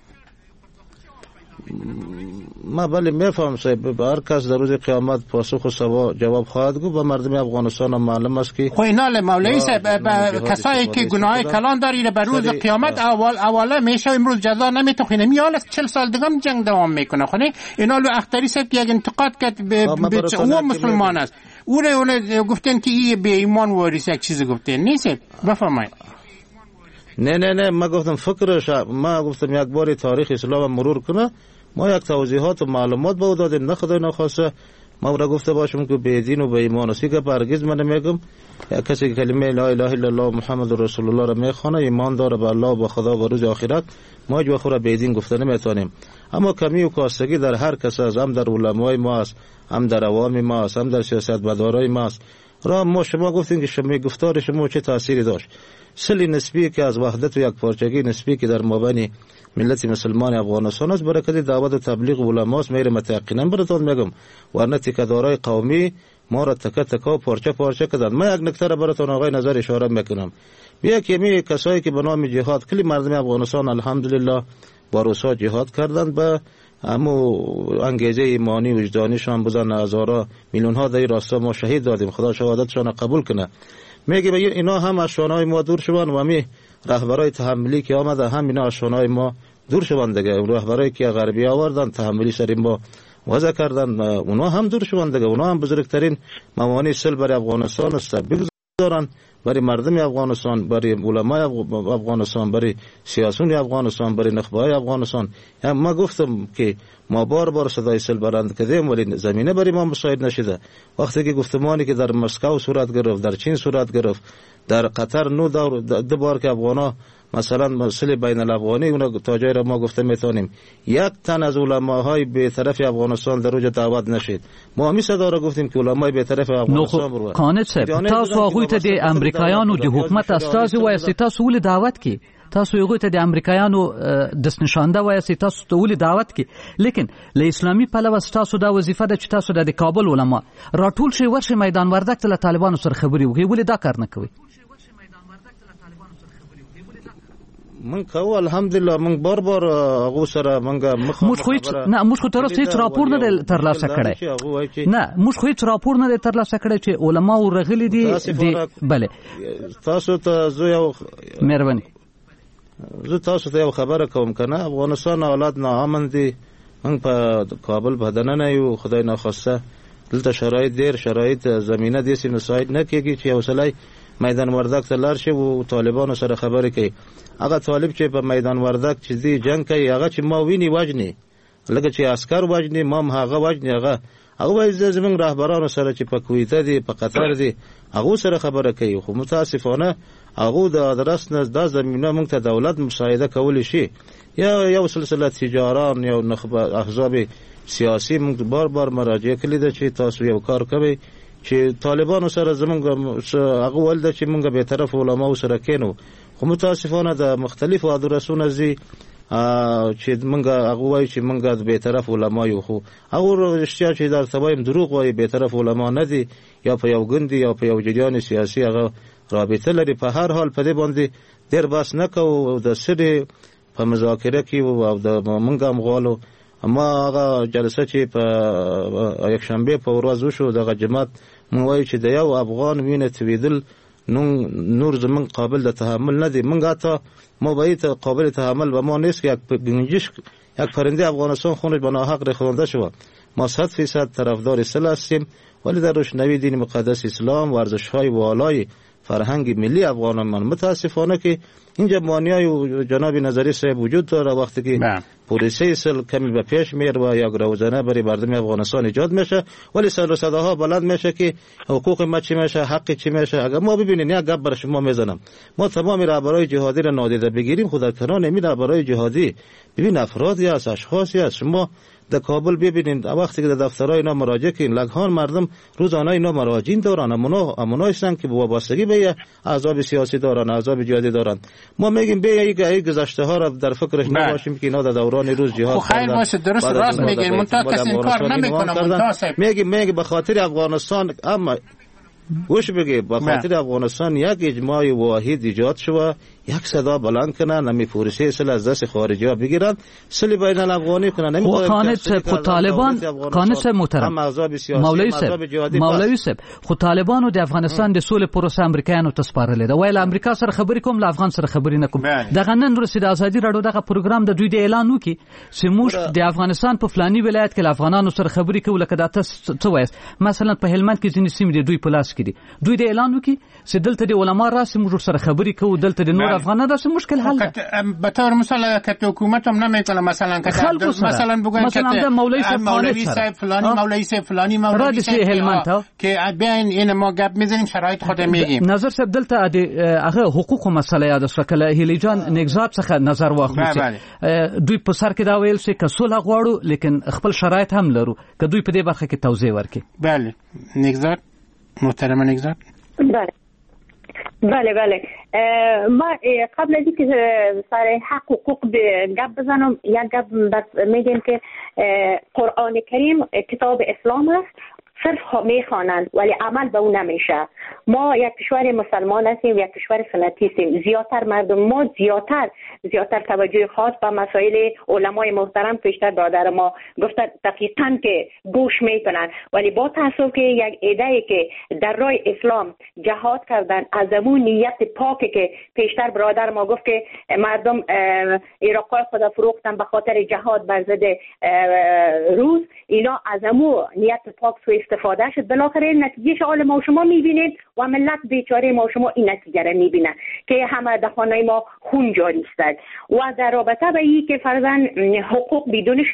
ما بله میفهم صاحب، هر کس در روز قیامت پاسخ و جواب خواهد گفت و مردم افغانستان هم معلوم است که خو اینال مولوی صاحب کسایی که گناه کلان داری به روز قیامت اوله میشه امروز جزا نمیتونه، میال 40 سال دیگه جنگ دوام میکنه. خو اینال اختری صاحب یک انتقاد کرد به او مسلمان است، او رو گفتن که این بی ایمان وارث یک چیز گفتن نیست. بفرمایید. نه ما گفتم فکرش، ما گفتم یک بار تاریخ اسلام مرور کنه، ما یک توضیحات و معلومات به او دادیم، نه خدای نخواسته ما را گفته باشم که به دین و به ایمان است که هرگز من نمیگم. کسی که کلمه لا اله الا الله محمد رسول الله را میخوانه، ایمان داره به الله و به خدا و روز آخرت، ما هیچ وقت به دین گفته نمیتونیم. اما کمی و کاستگی در هر کس است، هم در علمای ما است، هم در عوام ما است، هم در سیاستمدارای ما است. را ما شما گفتین که شما گفتار شما چه تأثیری داشت؟ سلی نسبی که از وحدت و یک پارچگی نسبی که در مابین ملت مسلمان افغانستان است برکت دعوت و تبلیغ علماست، میره متقینا براتون میگم، ورنه تکدارای قومی ما را تکه تکه و پارچه پارچه کردن. من یک نکته را براتون آقای نظر اشاره میکنم، بیا که می کسایی که به نام جهاد کلی مردم افغانستان الحمدلله با روسا جهاد کردند، به همو انگیزه ایمانی وجدانیشان بزن، هزارا میلیون ها در راستا ما شهید دادیم، خدا شهادتشان قبول کنه. میگه اینا هم از شانهای ما دور شوند و می رهبرای تحملی که آمده هم اینا از شانهای ما دور شوند دیگه. رهبرایی که غربی آوردن تحملی سر ما وضع کردن، اونا هم دور شوند دیگه. اونا هم بزرگترین موانع سل برای افغانستان است، بگذارن برای مردم افغانستان، برای علمای افغانستان، برای سیاسیون افغانستان، برای نخبه‌های افغانستان. ما گفتم که ما بار صدای سل برند کردیم ولی زمینه برای ما مساعد نشده. وقتی که گفتمانی که در مسکو صورت گرفت، در چین صورت گرفت، در قطر دو بار که افغانا مثلا مسئله بین الافغانی اون تا جای را ما گفته میتونیم یک تن از علماهای به طرف افغانستان در اوج دعوت نشید. ما همی صدا را گفتیم که علمای به طرف افغانستان برو. قانت صاحب تاسو هغه ته د امریکایانو د حکومت استازي وایي تاسو ول دعوت کی تاسو هغه ته د امریکایانو د نشانده وایي تاسو ته ول دعوت کی لیکن له اسلامي پلوه تاسو دا وظیفه ده چې تاسو د کابل علما راټول شي ورشي میدان وردک ته طالبانو سره خبري وکړي ول دا کار نه کوي. من کو الحمدلله من بار هغه سره موږ خو تر اوسه هیڅ راپور نه ترلاسه کړی نه موږ خو هیڅ راپور نه ترلاسه کړی چې علما ورغلي دي بله تاسو ته زه یو مهرباني زه تاسو ته یو خبره کوم کنه افغانستان حالات ناامن دي. من په کابل بدننه یو خدای ناخواسته دلته شرایط زمینه دي چې مساعد نه کیږي چې حوصله میدان وردک ته لاړ شي او طالبانو سره خبرې کوي. هغه طالب چې په میدان وردک چې دی جنگ کوي هغه چې ما ویني وجني لکه چې عسكر وجني ما هغه وجني هغه زمونږ رهبرانو سره چې په کویت دي په قطر دي هغه سره خبره کوي. خو متاسفانه هغه د ادرس نه د زمينه موږ ته دولت مساعده کولی شي یا یو سلسله تجاران یا نخبه احزاب سیاسي موږ بار مراجعه کړې ده چې تاسو یو کار کوي چې طالبانو سره زمونږ هغه ولده چې موږ به طرف علماء سره کینو. خو متاسفانه د مختلفو ادرسونو زی چې موږ هغه وایي چې موږ به طرف علماء یو خو هغه اشتیا چې در توایم دروغ وایي به طرف علماء نه دي یا په یو ګوندي یا په یو جریان سیاسي هغه رابطه لري. په هر حال په دې باندې ډیر بس نه کوو د سړي په مذاکره کې او د موږ هم غواړو اما هغه جلسه چې په یک شنبه په ورځ وشو دغه جماعت مو وایي چې د یو افغان وینه تویدل نور زمون قابل د تحمل نه دی. موږ ته موبایت قابل تحمل و ما نیست که یک پرنده افغانستان خونش به ناحق رخنده شود. ما 100% طرفدار صلح هستیم ولی در روشنوی دین مقدس اسلام ورزش‌های والای فرهنگ ملی افغانان متاسفانه که اینجا مانیای جناب نظری صاحب وجود داره. وقتی که پلیسی سل کمی به پیش میره و یک روزانه برای مردم افغانستان ایجاد میشه ولی سر و صداها بلند میشه که حقوق ما چی میشه حق چی میشه. اگر ما ببینین یک گپ بر شما میزنم ما تمام رهبرای جهادی را نادیده بگیریم خود در کنار نمی رهبرای جهادی ببین افرادی است اشخاصی است. شما در کابل ببینید وقتی که در دفترهای اینا مراجعه کنین لگهان مردم روزانه اینا مراجعین دارن امونا هستن که وابستگی به احزاب سیاسی دارن احزاب جهادی دارن. ما میگیم به یک گذشته ها را در فکرش نباشیم که اینا در دوران روز جهاد خیر باشه درست راست میگین منتها کسی این کار نمیکنه. میگه به خاطر افغانستان اما گوش بگی به خاطر افغانستان یک اجماع واحد ایجاد شود یک صدا بلند کنن نمی پولیسی اصل از دست خارجی ها بگیرن سلی بین الافغانی کنن نمی خود طالبان قانص محترم مولوی صاحب خود طالبانو د افغانستان د سولې پروسه امریکایانو ته سپارلې ده ویل امریکا سره خبرې کوم له افغان سره خبرې نه کوم. دغه نن رسید ازادي راډیو دغه پروګرام د دوی د اعلان وکي چې موږ د افغانستان په فلاني ولایت کې له افغانانو سره خبرې کوو لکه دا څه وایي مثلا په هلمند کې ځینې سیمې د دوی په لاس کې دي دوی د اعلان وکي چې دلته د علما راسي موږ سره خبرې کوو دلته د نور افغانانو داسې مشکل حل به طور مثلا که حکومت هم نمیکنه مثلا که مثلا بگن که مولوی صاحب فلانی مولوی صاحب که بیاین این ما گپ میزنیم شرایط خود میگیم. نظر صاحب دلته هغه حقوق مسله یاد شو کله هیلی جان نگزاد څخه نظر واخلو دوی په سر کې دا ویل چې کسول غواړو لیکن خپل شرایط هم لرو که دوی په دې برخه کې توضیح ورکړي. بله نگزاد محترم نگزاد. بله ما قبل از اینکه سر حق و حقوق گپ بزنم یک گپ بس میگم که قرآن کریم کتاب اسلام است صرف میخوانند ولی عمل به اون نمیشه. ما یک کشور مسلمان هستیم یک کشور سنتی هستیم زیادتر مردم ما زیادتر توجه خاص به مسائل علمای محترم پیشتر داده ما گفته دقیقاً که گوش میکنن ولی با تاسف که یک ایده که در راه اسلام جهاد کردن از اون نیت پاکی که پیشتر برادر ما گفت که مردم عراقای خود فروختن به خاطر جهاد بر ضد روس اینا از اون نیت پاک سوء استفاده شد بالاخره نتیجه حال ما شما میبینید و ملت بیچاره ما شما این نتیجه را میبینن که همه دهانای ما خون جاری است و در رابطه به این که فرضاً حقوق بدون شد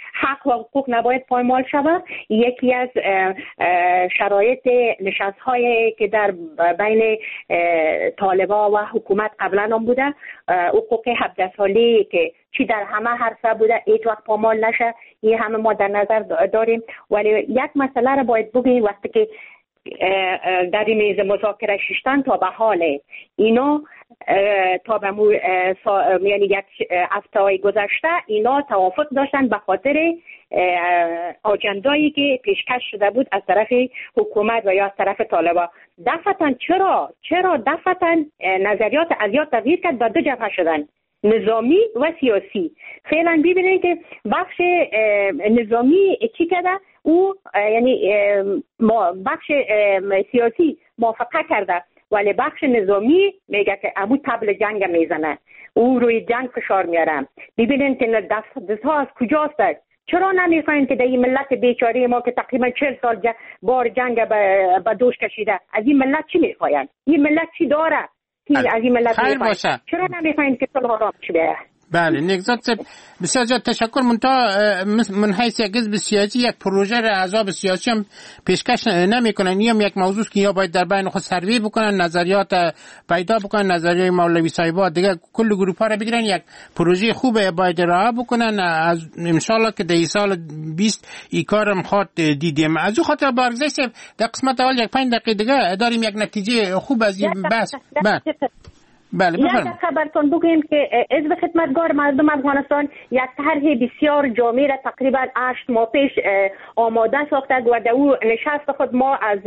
حق و حقوق نباید پایمال شود. یکی از شرایط نشست‌هایی که در بین طالبان و حکومت قبلا هم بوده، حقوق 17 ساله که چی در همه حرفه بوده هیچ وقت پامال نشه، این همه ما در نظر داریم. ولی یک مسئله را باید بگیم، وقتی که در این میز مذاکره ششتن تا به حال اینا تا به یعنی یک هفته گذشته اینا توافق داشتن به خاطر آجندایی که پیشکش شده بود از طرف حکومت و یا از طرف طالبان. دفعتاً چرا دفعتاً نظریات از یاد تغییر کرد، به دو جبهه شدن، نظامی و سیاسی. فعلا ببینید که بخش نظامی چی کرده، او یعنی بخش سیاسی موافقه کرده ولی بخش نظامی میگه که امو تبل جنگ میزنه، او روی جنگ فشار میاره. ببینید که دستها از کجاست؟ چرا نمیخواین که در این ملت بیچاره ما که تقریبا 40 سال بار جنگ به دوش کشیده، از این ملت چی میخواین؟ این ملت چی داره؟ از این ملت میخواین؟ چرا نمیخواین که صلح آرام چی بیه؟ بله نگذات بسیار زیاد تشکر. من حیث یک حزب سیاسی یک پروژه را احزاب سیاسی هم پیشکش نمیکنن. این هم یک موضوع که یا باید در بین خود سروی بکنن، نظریات پیدا بکنن، نظریه مولوی صاحبات دیگه کل گروه ها را بگیرن، یک پروژه خوبه باید راه بکنن. از ان شاء الله که در سال 20 این کارم خواد دیدیم. از او خاطر بارگزای در قسمت اول یک 5 دقیقه دیگه داریم یک نتیجه خوب از این بحث. بله یک خبرتون بگویم که حزب خدمتگار مردم افغانستان یک طرح بسیار جامع را تقریبا 8 ماه پیش آماده ساخته و در او نشست خود ما از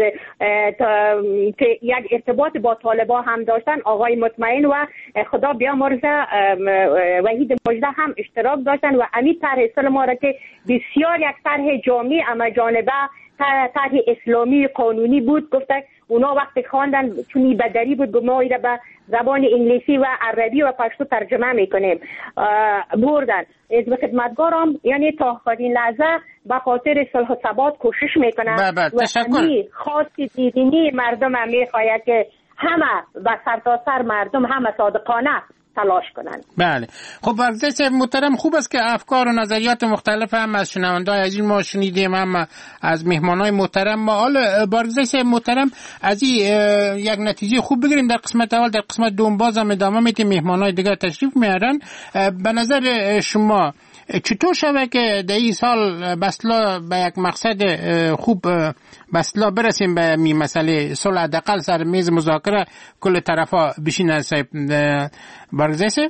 یک ارتباط با طالبان هم داشتن، آقای مطمئن و خدا بیامرزه وحید مجده هم اشتراک داشتن و همین طرح اصل ما را که بسیار یک طرح جامع اما جانبه طرح اسلامی قانونی بود. گفته اونا وقتی خواندن چون بدری بود ما ایره به زبان انگلیسی و عربی و پشتو ترجمه میکنیم بردن. حزب خدمتگار هم یعنی تا آخرین لحظه به خاطر صلح و ثبات کوشش میکنن و همین خاصی دیدینی مردم هم میخواید که همه و سرتاسر مردم همه صادقانه تلاش کنند. بله خب برگزای محترم، خوب است که افکار و نظریات مختلف هم از شنونده‌های عزیز ما شنیدیم، هم از مهمانای محترم ما. حالا برگزای محترم از این یک نتیجه خوب بگیریم در قسمت اول. در قسمت دوم باز هم ادامه میدیم، مهمانای دیگه تشریف میارن. به نظر شما چطور شده که در این سال بسلا به یک مقصد خوب بسلا برسیم به می مسئله صلح، حداقل سر میز مذاکره کل طرفا بشینن؟ صاحب برگزای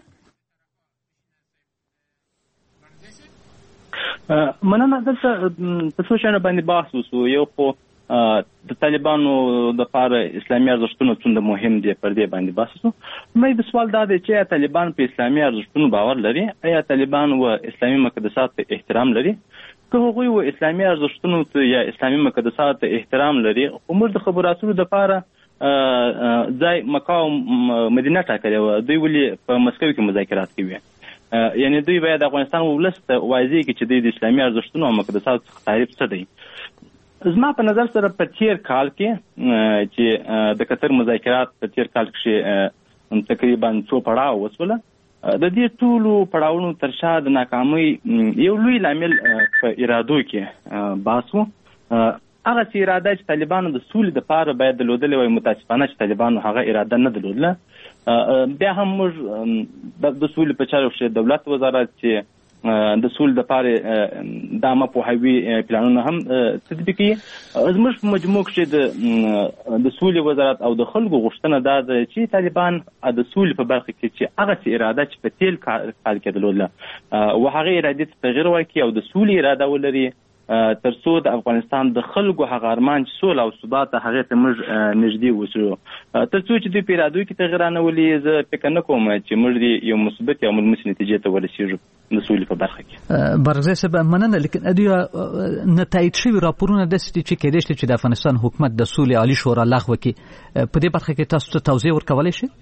مننه. دلته په څو شیانو باندې بحث وشو. یو خو د طالبانو دپاره اسلامي ارزښتونه څومره مهم دي پر دې باندې بحث وشو. مې د سوال دا دی چې آیا طالبان په اسلامي ارزښتونو باور لري؟ آیا طالبان و اسلامي مقدسات ته احترام لري؟ که هغوی و اسلامي ارزښتونو ته یا اسلامي مقدسات ته احترام لري، خو موږ د خبرو اترو دپاره ځای مکه او مدینه ټاکلې وه، دوی ولې په مسکو کې مذاکرات کوي؟ یعنی دوی باید د افغانستان ولس ته واضح کړي چې دوی د اسلامي ارزښتونو او مقدساتو څخه تعریف څه دی. زما په نظر سره په تیر کال کې چې د قطر مذاکرات په تیر کال کې تقریبا 2 پړاو وسوله، د دې ټولو پړاوونو تر شا د ناکامۍ یو لوی لامل په ارادو کې بحث و. هغه چې اراده چې طالبانو د سولې دپاره باید درلودلې وای، متاسفانه چې طالبانو هغه اراده نه درلودله. بیا هم موږ د سولې په چارو کې دولت وزارت چې د سولې دپاره د عامه پوهاوي پلانونه هم تطبیقوي. زموږ په مجموع کې د سولې وزارت او د خلکو غوښتنه دا ده چې طالبان د سولې په برخه کې چې هغه څه اراده چې په تیر کال کې درلودله و هغه ارادې ته تغیر ورکړي او د سولې اراده ولري، تر څو د افغانستان د خلکو هغه ارمان چې سوله او ثبات هغه ته موږ نږدې وسو. تر څو چې دوی په ارادو کې تغیر نه ولي، زه فکر نه کوم چې موږ یو مثبت یا ملموس نتیجې ته ورسیږو د سولې په برخه کې. برغزي صاحب مننه، لیکن ادیا نتایج شوی راپورونه د ستې چې کېدې چې د افغانستان حکومت د سولې عالی شورا لغوه کې په دې برخه کې تاسو ته توضیح ورکولای شئ؟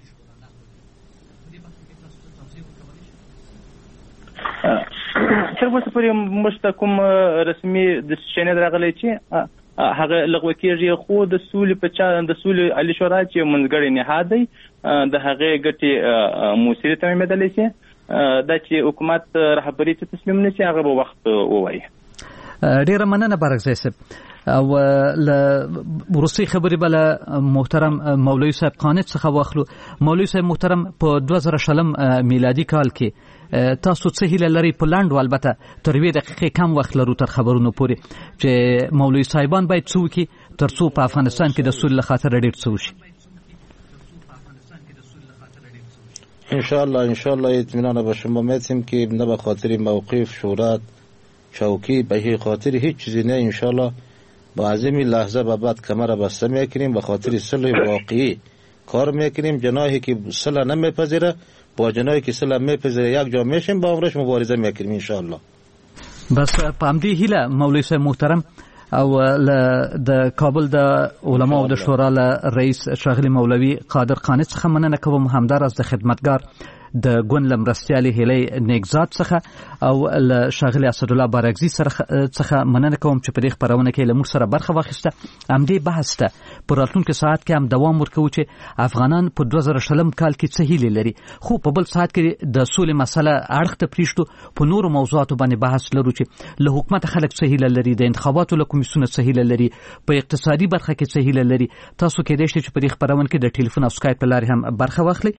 تر اوسه پورې موږ ته کوم رسمي دسیسه راغلی چې هغه لغوه کېږي، خو د سولې په چا د سولې عالی شورا چې منځګړی نهاد دی د هغې ګټې موثرې تمامېدلی شي. دا چې حکومت رهبري ته تسلیم نشي هغه به وخت ووایي. ډیره مننه بارکزی صاحب. او ورسي خبرې بل محترم مولوی صاحب قانت څخه واخلو. مولوی صاحب محترم په 2000 میلادي کال کې تاسو څه هیله لري په لاندو البته تر 2 دقیقې کم وخت لرو تر خبرونو پورې چې مولوی صاحبان باید څه وکړي ترڅو په افغانستان کې د سولې خاطر ډېر څه وشي؟ ان شاء الله اطمینان به شما میتیم که نه به خاطر موقف شورت چوکی به هیچ خاطر هیچ چیزی نه. ان شاء الله با از این لحظه به بعد کمر بسته میکنیم به خاطر صلح واقعی کار میکنیم. جناحی که صلح نمیپذیره با جناحی که صلح میپذیره یک جا میشیم با امرش مبارزه میکنیم ان شاء الله. بس په همدې هیله مولوی صاحب محترم او د کابل د علما او د شورا رئیس شاغلی مولوی قادر قانت څخه مننه کوم همداراز د خدمتګار د ګوند لمرستیالي هلي نیکزاد څخه او شاغلی اسد الله بارکزی څخه مننه کوم چې په دې خبرونه کې له موږ سره برخه واخیسته. همدې بحث ته په راتلونکي ساعت کې هم دوام ورکوي چې افغانان په 2000 کال کې څه هیلې لري، خو په بل ساعت کې د سولې مسله اړخ ته پریښتو په نورو موضوعاتو باندې بحث لرو چې له حکومت خلک څه هیله لري، د انتخاباتو له کمیسیون څه هیله لري، په اقتصادي برخه کې څه هیله لري. تاسو کې د شي چې په دې خبرونه کې د ټلیفون او سکایپ په لارې هم برخه واخلئ.